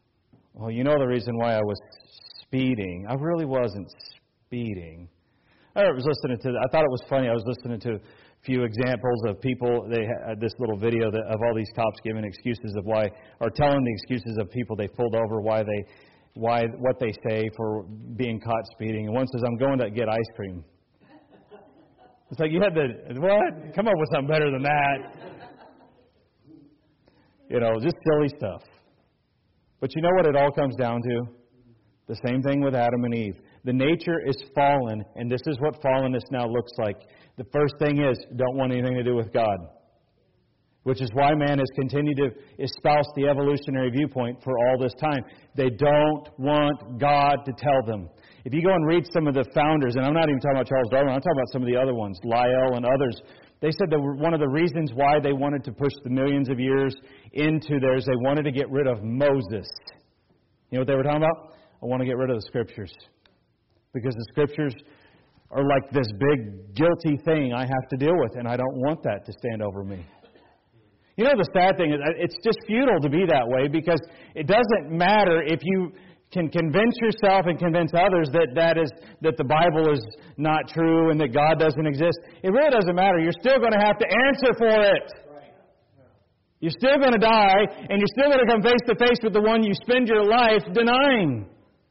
Well, you know the reason why I was speeding. I really wasn't speeding. I was listening to, I thought it was funny. I was listening to a few examples of people. They had this little video that, of all these cops giving excuses of why, or telling the excuses of people they pulled over, why they, why, what they say for being caught speeding. And one says, I'm going to get ice cream. It's like, you had to, what? Come up with something better than that. You know, just silly stuff. But you know what it all comes down to? The same thing with Adam and Eve. The nature is fallen, and this is what fallenness now looks like. The first thing is, don't want anything to do with God. Which is why man has continued to espouse the evolutionary viewpoint for all this time. They don't want God to tell them. If you go and read some of the founders, and I'm not even talking about Charles Darwin, I'm talking about some of the other ones, Lyell and others, they said that one of the reasons why they wanted to push the millions of years into theirs, they wanted to get rid of Moses. You know what they were talking about? I want to get rid of the Scriptures. Because the Scriptures are like this big guilty thing I have to deal with, and I don't want that to stand over me. You know, the sad thing is, it's just futile to be that way, because it doesn't matter if you can convince yourself and convince others that that is that the Bible is not true and that God doesn't exist. It really doesn't matter. You're still going to have to answer for it. You're still going to die, and you're still going to come face to face with the one you spend your life denying.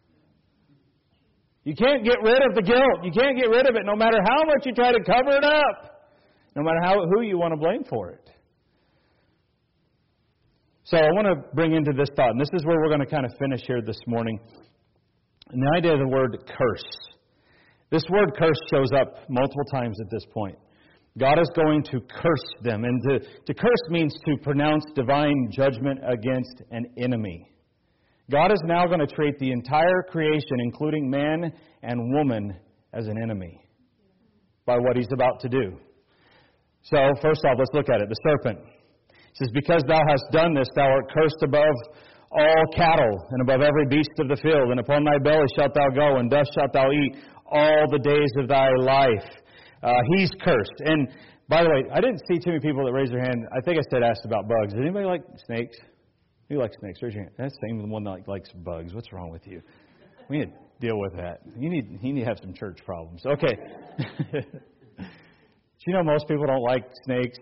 You can't get rid of the guilt. You can't get rid of it, no matter how much you try to cover it up, no matter how who you want to blame for it. So I want to bring into this thought, and this is where we're going to kind of finish here this morning. And the idea of the word curse. This word curse shows up multiple times at this point. God is going to curse them. And to, to curse means to pronounce divine judgment against an enemy. God is now going to treat the entire creation, including man and woman, as an enemy by what He's about to do. So, first off, let's look at it. The serpent. It says, because thou hast done this, thou art cursed above all cattle, and above every beast of the field, and upon thy belly shalt thou go, and dust shalt thou eat all the days of thy life. Uh, he's cursed. And, by the way, I didn't see too many people that raised their hand. I think I said asked about bugs. Does anybody like snakes? Who likes snakes? Raise your hand. That's the same one that likes bugs. What's wrong with you? We need to deal with that. You need, you need to have some church problems. Okay. Do you know most people don't like snakes?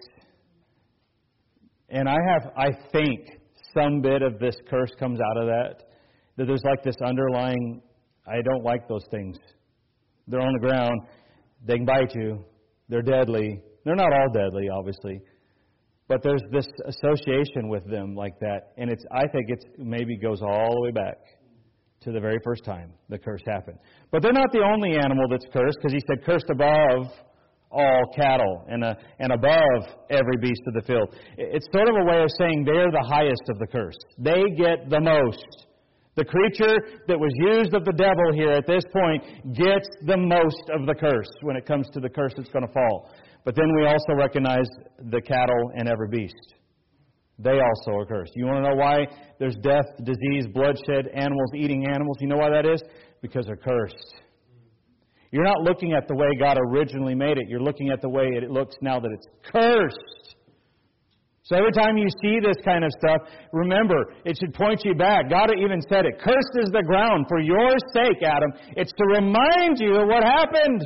And I have, I think, some bit of this curse comes out of that. That there's like this underlying, I don't like those things. They're on the ground. They can bite you. They're deadly. They're not all deadly, obviously. But there's this association with them like that. And it's, I think it's maybe goes all the way back to the very first time the curse happened. But they're not the only animal that's cursed, because He said cursed above all cattle and uh, and above every beast of the field. It's sort of a way of saying they're the highest of the curse. They get the most. The creature that was used of the devil here at this point gets the most of the curse when it comes to the curse that's going to fall. But then we also recognize the cattle and every beast. They also are cursed. You want to know why there's death, disease, bloodshed, animals eating animals? You know why that is? Because they're cursed. You're not looking at the way God originally made it. You're looking at the way it looks now that it's cursed. So every time you see this kind of stuff, remember, it should point you back. God even said it. Cursed is the ground for your sake, Adam. It's to remind you of what happened.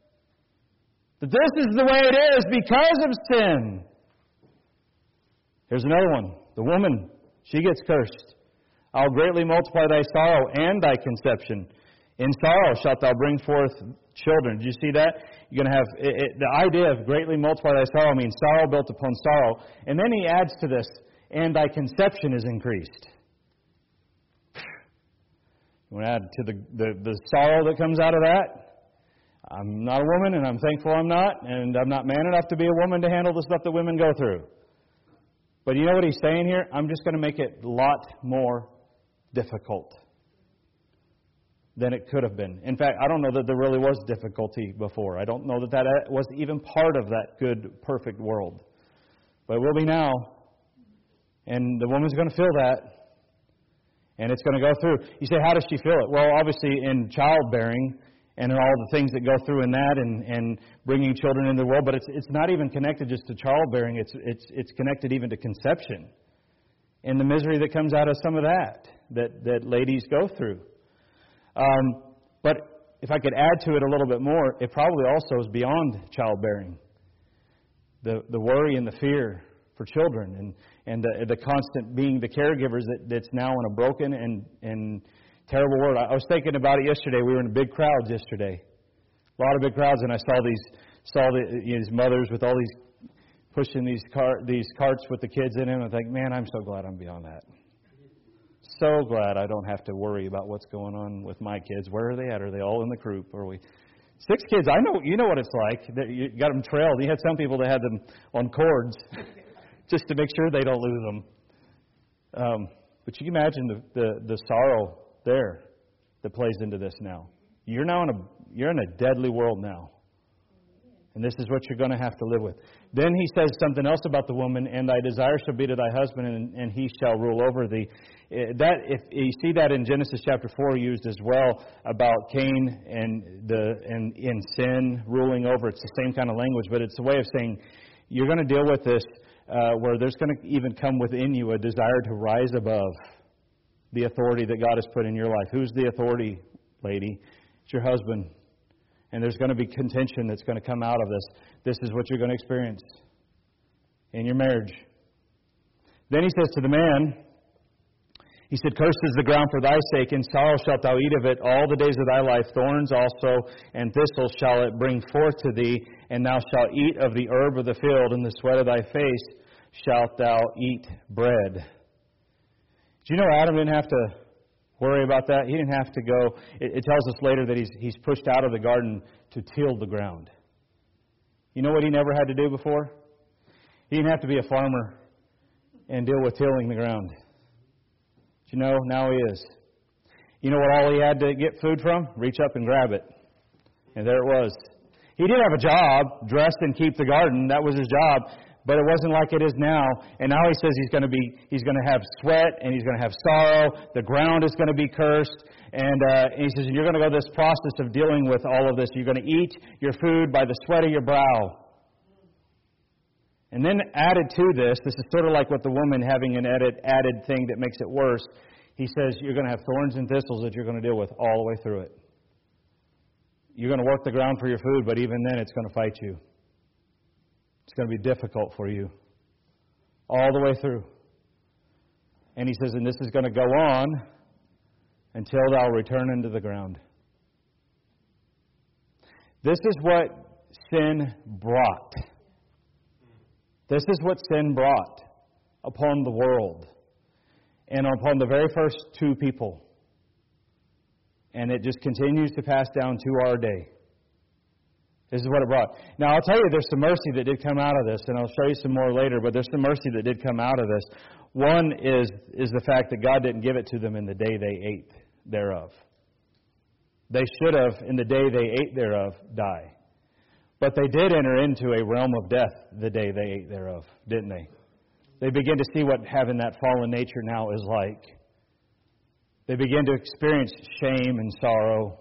That this is the way it is because of sin. Here's another one. The woman, she gets cursed. I'll greatly multiply thy sorrow and thy conception. In sorrow shalt thou bring forth children. Did you see that? You're going to have it, it, the idea of greatly multiply thy sorrow means sorrow built upon sorrow. And then he adds to this, and thy conception is increased. You want to add to the, the, the sorrow that comes out of that? I'm not a woman, and I'm thankful I'm not, and I'm not man enough to be a woman to handle the stuff that women go through. But you know what he's saying here? I'm just going to make it a lot more difficult than it could have been. In fact, I don't know that there really was difficulty before. I don't know that that was even part of that good, perfect world. But it will be now. And the woman's going to feel that. And it's going to go through. You say, how does she feel it? Well, obviously in childbearing and in all the things that go through in that and, and bringing children into the world. But it's it's not even connected just to childbearing. It's, it's, it's connected even to conception. And the misery that comes out of some of that, that, that ladies go through. Um, but if I could add to it a little bit more, it probably also is beyond childbearing. The the worry and the fear for children, and and the the constant being the caregivers that, that's now in a broken and and terrible world. I, I was thinking about it yesterday. We were in big crowds yesterday, a lot of big crowds, and I saw these saw the, these mothers with all these pushing these car these carts with the kids in them. I think, man, I'm so glad I'm beyond that. So glad I don't have to worry about what's going on with my kids. Where are they at? Are they all in the group? Are we six kids? I know you know what it's like. You got them trailed. You had some people that had them on cords just to make sure they don't lose them. Um, but you can imagine the, the the sorrow there that plays into this now. You're now in a you're in a deadly world now. And this is what you're going to have to live with. Then he says something else about the woman, and thy desire shall be to thy husband, and, and he shall rule over thee. That if you see that in Genesis chapter four used as well about Cain and the and in sin ruling over. It's the same kind of language, but it's a way of saying you're going to deal with this uh, where there's going to even come within you a desire to rise above the authority that God has put in your life. Who's the authority, lady? It's your husband. And there's going to be contention that's going to come out of this. This is what you're going to experience in your marriage. Then he says to the man, he said, cursed is the ground for thy sake, in sorrow shalt thou eat of it all the days of thy life. Thorns also and thistles shall it bring forth to thee, and thou shalt eat of the herb of the field, and the sweat of thy face shalt thou eat bread. Do you know Adam didn't have to worry about that? He didn't have to go. It, it tells us later that he's he's pushed out of the garden to till the ground. You know what he never had to do before? He didn't have to be a farmer and deal with tilling the ground. But you know, now he is. You know what all he had to get food from? Reach up and grab it. And there it was. He did have a job, dress and keep the garden. That was his job. But it wasn't like it is now. And now he says he's going to be, he's going to have sweat and he's going to have sorrow. The ground is going to be cursed. And, uh, and he says, you're going to go this process of dealing with all of this. You're going to eat your food by the sweat of your brow. And then added to this, this is sort of like what the woman having an added, added thing that makes it worse. He says you're going to have thorns and thistles that you're going to deal with all the way through it. You're going to work the ground for your food, but even then it's going to fight you. It's going to be difficult for you all the way through. And he says, and this is going to go on until thou return into the ground. This is what sin brought. This is what sin brought upon the world and upon the very first two people. And it just continues to pass down to our day. This is what it brought. Now, I'll tell you, there's some mercy that did come out of this, and I'll show you some more later, but there's some mercy that did come out of this. One is, is the fact that God didn't give it to them in the day they ate thereof. They should have, in the day they ate thereof, die. But they did enter into a realm of death the day they ate thereof, didn't they? They begin to see what having that fallen nature now is like. They begin to experience shame and sorrow.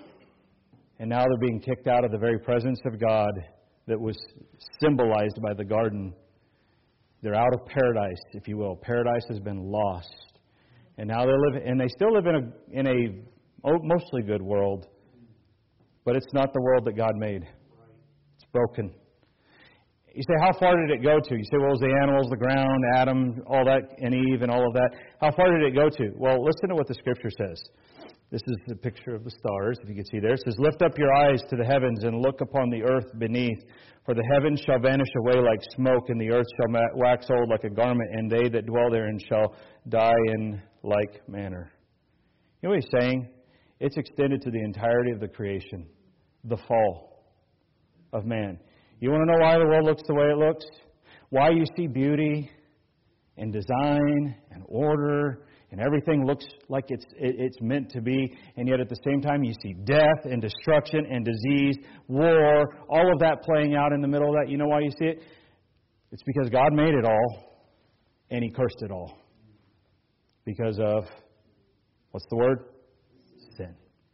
And now they're being kicked out of the very presence of God that was symbolized by the garden. They're out of paradise, if you will. Paradise has been lost. And now they live, and they still live in a in a mostly good world, but it's not the world that God made. It's broken. You say, how far did it go to? You say, well, it was the animals, the ground, Adam, all that, and Eve, and all of that. How far did it go to? Well, listen to what the Scripture says. This is the picture of the stars, if you can see there. It says, lift up your eyes to the heavens and look upon the earth beneath. For the heavens shall vanish away like smoke, and the earth shall wax old like a garment, and they that dwell therein shall die in like manner. You know what he's saying? It's extended to the entirety of the creation, the fall of man. You want to know why the world looks the way it looks? Why you see beauty and design and order and everything looks like it's it, it's meant to be, and yet at the same time you see death and destruction and disease, war, all of that playing out in the middle of that. You know why you see it? It's because God made it all, and He cursed it all. Because of, what's the word? Sin.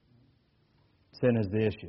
Sin is the issue.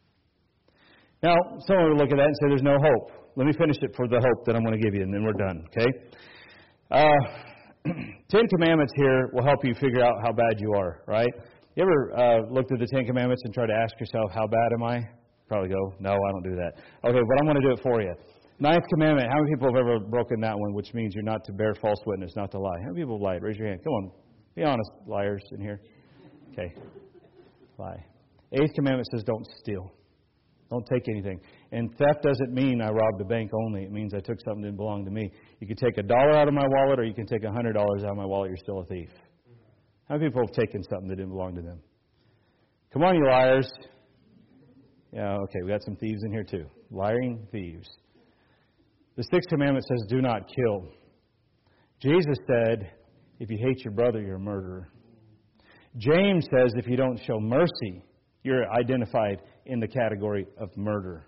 Now, someone will look at that and say there's no hope. Let me finish it for the hope that I'm going to give you, and then we're done, okay? Uh... Ten Commandments here will help you figure out how bad you are, right? You ever uh, looked at the Ten Commandments and try to ask yourself, how bad am I? Probably go, no, I don't do that. Okay, but I'm going to do it for you. Ninth commandment, how many people have ever broken that one, which means you're not to bear false witness, not to lie? How many people have lied? Raise your hand. Come on. Be honest, liars in here. Okay. Lie. Eighth commandment says don't steal. Don't take anything. And theft doesn't mean I robbed a bank only. It means I took something that didn't belong to me. You can take a dollar out of my wallet or you can take a hundred dollars out of my wallet. You're still a thief. How many people have taken something that didn't belong to them? Come on, you liars. Yeah, okay, we got some thieves in here too. Lying thieves. The sixth commandment says, do not kill. Jesus said, if you hate your brother, you're a murderer. James says, if you don't show mercy, you're identified in the category of murder.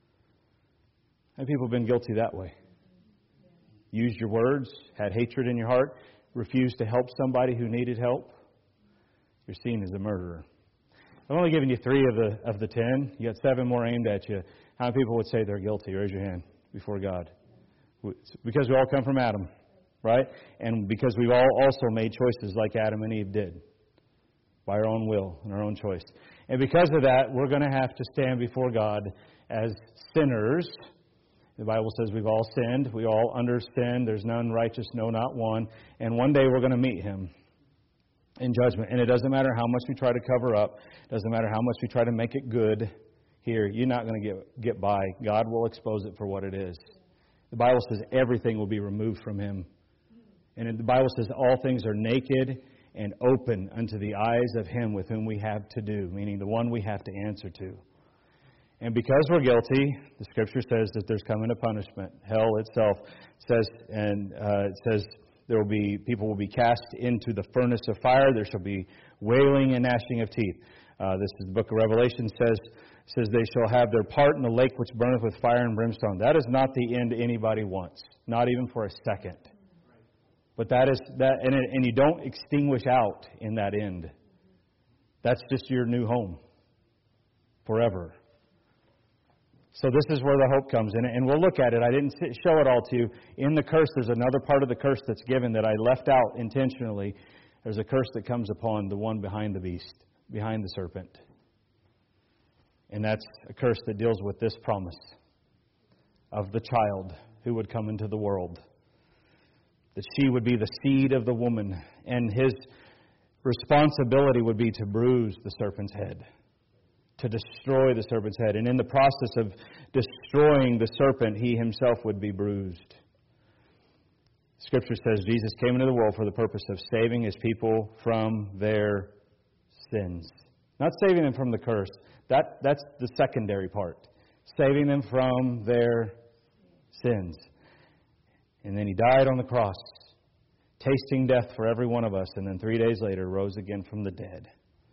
How many people have been guilty that way? Used your words, had hatred in your heart, refused to help somebody who needed help. You're seen as a murderer. I've only given you three of the of the ten. You got seven more aimed at you. How many people would say they're guilty? Raise your hand before God. Because we all come from Adam, right? And because we've all also made choices like Adam and Eve did, by our own will and our own choice. And because of that, we're going to have to stand before God as sinners. The Bible says we've all sinned. We all under sin. There's none righteous, no, not one. And one day we're going to meet Him in judgment. And it doesn't matter how much we try to cover up. It doesn't matter how much we try to make it good here. You're not going to get get by. God will expose it for what it is. The Bible says everything will be removed from Him. And the Bible says all things are naked and open unto the eyes of Him with whom we have to do, meaning the one we have to answer to. And because we're guilty, the Scripture says that there's coming a punishment. Hell itself says, and uh, it says there will be people will be cast into the furnace of fire. There shall be wailing and gnashing of teeth. Uh, this is the book of Revelation says says they shall have their part in the lake which burneth with fire and brimstone. That is not the end anybody wants, not even for a second. But that is that, and, it, and you don't extinguish out in that end. That's just your new home forever. So this is where the hope comes in, and we'll look at it. I didn't show it all to you. In the curse, there's another part of the curse that's given that I left out intentionally. There's a curse that comes upon the one behind the beast, behind the serpent. And that's a curse that deals with this promise of the child who would come into the world. That she would be the seed of the woman, and his responsibility would be to bruise the serpent's head, to destroy the serpent's head. And in the process of destroying the serpent, he himself would be bruised. Scripture says Jesus came into the world for the purpose of saving His people from their sins. Not saving them from the curse. That, that's the secondary part. Saving them from their sins. And then He died on the cross, tasting death for every one of us, and then three days later rose again from the dead.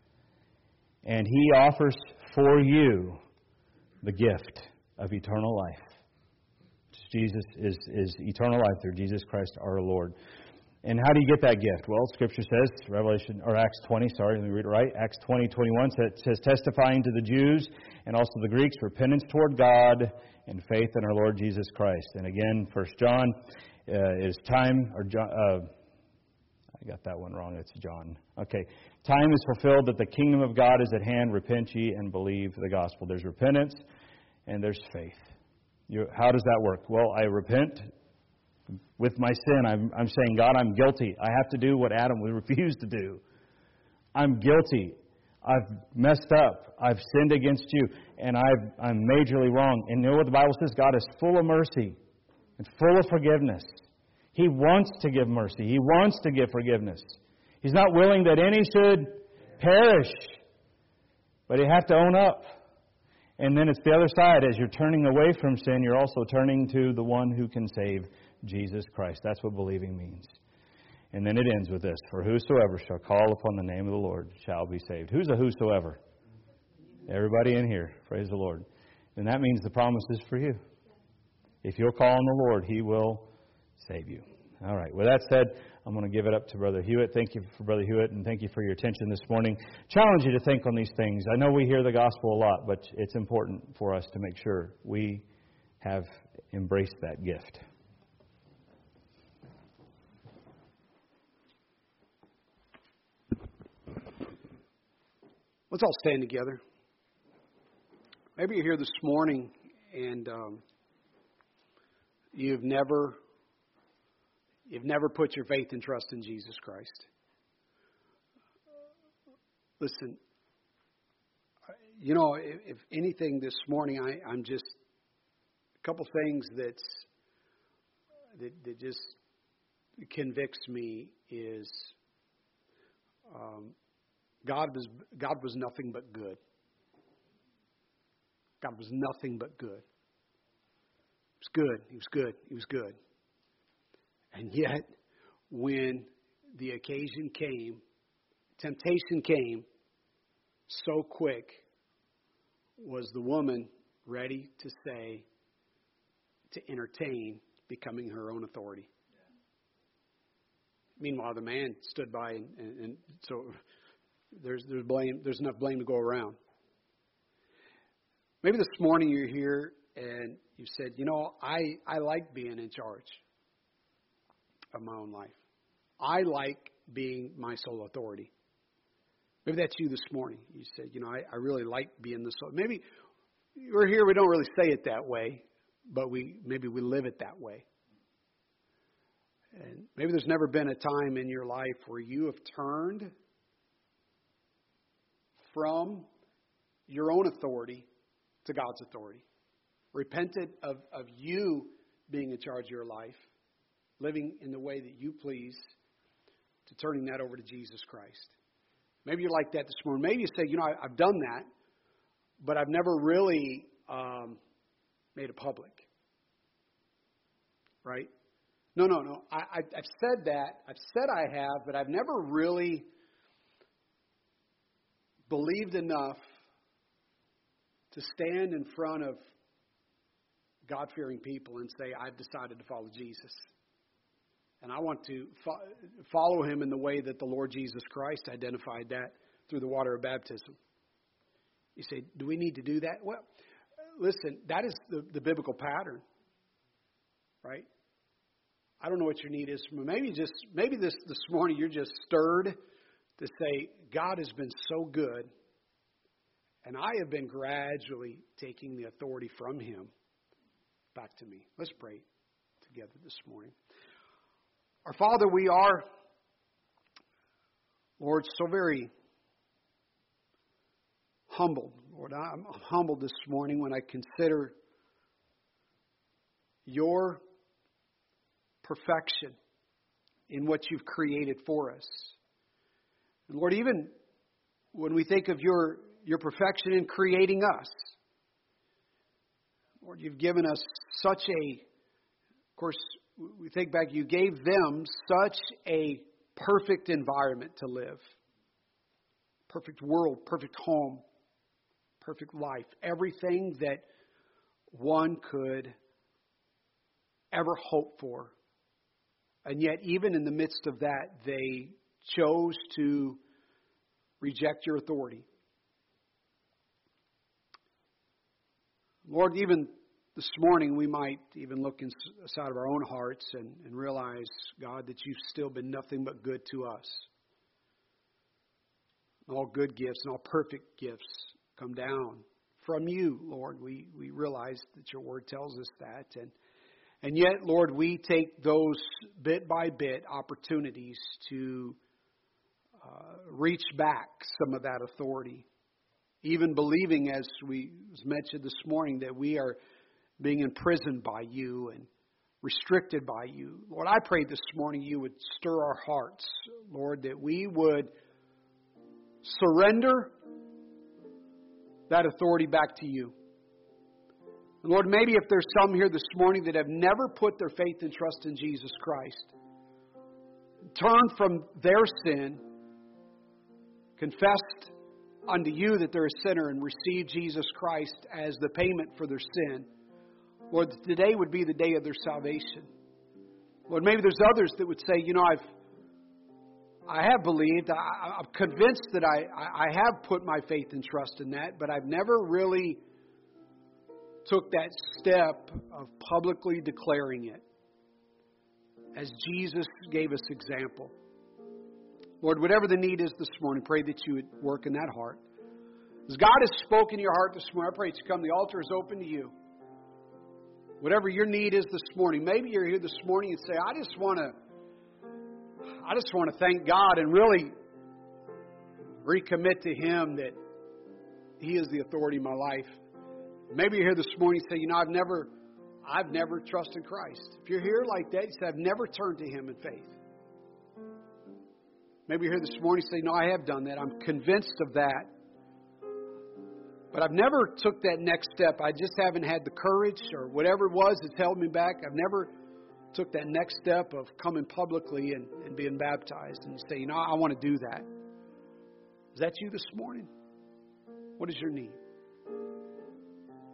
And He offers for you the gift of eternal life. Jesus is, is eternal life through Jesus Christ our Lord. And how do you get that gift? Well, Scripture says, Revelation or Acts twenty, sorry, let me read it right. Acts twenty, twenty-one says, says testifying to the Jews and also the Greeks, repentance toward God and faith in our Lord Jesus Christ. And again, First John, uh, it is time, or John, uh, I got that one wrong. It's John. Okay. Time is fulfilled that the kingdom of God is at hand. Repent ye and believe the gospel. There's repentance and there's faith. You, how does that work? Well, I repent with my sin. I'm, I'm saying, God, I'm guilty. I have to do what Adam would refuse to do. I'm guilty. I've messed up. I've sinned against you. And I've, I'm majorly wrong. And you know what the Bible says? God is full of mercy and full of forgiveness. He wants to give mercy. He wants to give forgiveness. He's not willing that any should perish. But you have to own up. And then it's the other side. As you're turning away from sin, you're also turning to the one who can save, Jesus Christ. That's what believing means. And then it ends with this. For whosoever shall call upon the name of the Lord shall be saved. Who's a whosoever? Everybody in here. Praise the Lord. And that means the promise is for you. If you'll call on the Lord, He will save you. All right. With that said, I'm going to give it up to Brother Hewitt. Thank you for Brother Hewitt, and thank you for your attention this morning. Challenge you to think on these things. I know we hear the gospel a lot, but it's important for us to make sure we have embraced that gift. Let's all stand together. Maybe you're here this morning and um, you've never you've never put your faith and trust in Jesus Christ. Listen, you know, if, if anything this morning, I, I'm just a couple things that's that, that just convicts me is um, God was God was nothing but good. God was nothing but good. He was good. He was good. He was good. And yet, when the occasion came, temptation came, so quick was the woman ready to say, to entertain becoming her own authority. Yeah. Meanwhile, the man stood by, and, and, and so there's there's blame. There's enough blame to go around. Maybe this morning you're here and you said, you know, I, I like being in charge of my own life. I like being my sole authority. Maybe that's you this morning. You said, you know, I, I really like being the sole. Maybe we're here, we don't really say it that way, but we maybe we live it that way. And maybe there's never been a time in your life where you have turned from your own authority to God's authority. Repented of, of you being in charge of your life, living in the way that you please, to turning that over to Jesus Christ. Maybe you're like that this morning. Maybe you say, you know, I, I've done that, but I've never really um, made it public. Right? No, no, no. I, I, I've said that. I've said I have, but I've never really believed enough to stand in front of God-fearing people and say, I've decided to follow Jesus. And I want to fo- follow him in the way that the Lord Jesus Christ identified that through the water of baptism. You say, do we need to do that? Well, listen, that is the, the biblical pattern, right? I don't know what your need is. Maybe just maybe this, this morning you're just stirred to say, God has been so good, and I have been gradually taking the authority from him back to me. Let's pray together this morning. Our Father, we are, Lord, so very humbled. Lord, I'm humbled this morning when I consider your perfection in what you've created for us. And Lord, even when we think of your, your perfection in creating us, Lord, you've given us such a, of course, we think back, you gave them such a perfect environment to live. Perfect world, perfect home, perfect life. Everything that one could ever hope for. And yet, even in the midst of that, they chose to reject your authority. Lord, even this morning we might even look inside of our own hearts and, and realize, God, that you've still been nothing but good to us. All good gifts and all perfect gifts come down from you, Lord. We, we realize that your word tells us that. And, and yet, Lord, we take those bit by bit opportunities to uh, reach back some of that authority. Even believing, as we was mentioned this morning, that we are being imprisoned by you and restricted by you. Lord, I pray this morning you would stir our hearts, Lord, that we would surrender that authority back to you. And Lord, maybe if there's some here this morning that have never put their faith and trust in Jesus Christ, turned from their sin, confessed unto you that they're a sinner and receive Jesus Christ as the payment for their sin, Lord, today would be the day of their salvation. Lord, maybe there's others that would say, you know, I've I have believed, I, I'm convinced that I, I have put my faith and trust in that, but I've never really took that step of publicly declaring it as Jesus gave us example. Lord, whatever the need is this morning, pray that you would work in that heart. As God has spoken to your heart this morning, I pray to come. The altar is open to you. Whatever your need is this morning, maybe you're here this morning and say, I just want to, I just want to thank God and really recommit to Him that He is the authority in my life. Maybe you're here this morning and say, you know, I've never, I've never trusted Christ. If you're here like that, you say, I've never turned to Him in faith. Maybe you're here this morning and say, no, I have done that. I'm convinced of that. But I've never took that next step. I just haven't had the courage or whatever it was that's held me back. I've never took that next step of coming publicly and, and being baptized. And you say, you know, I want to do that. Is that you this morning? What is your need?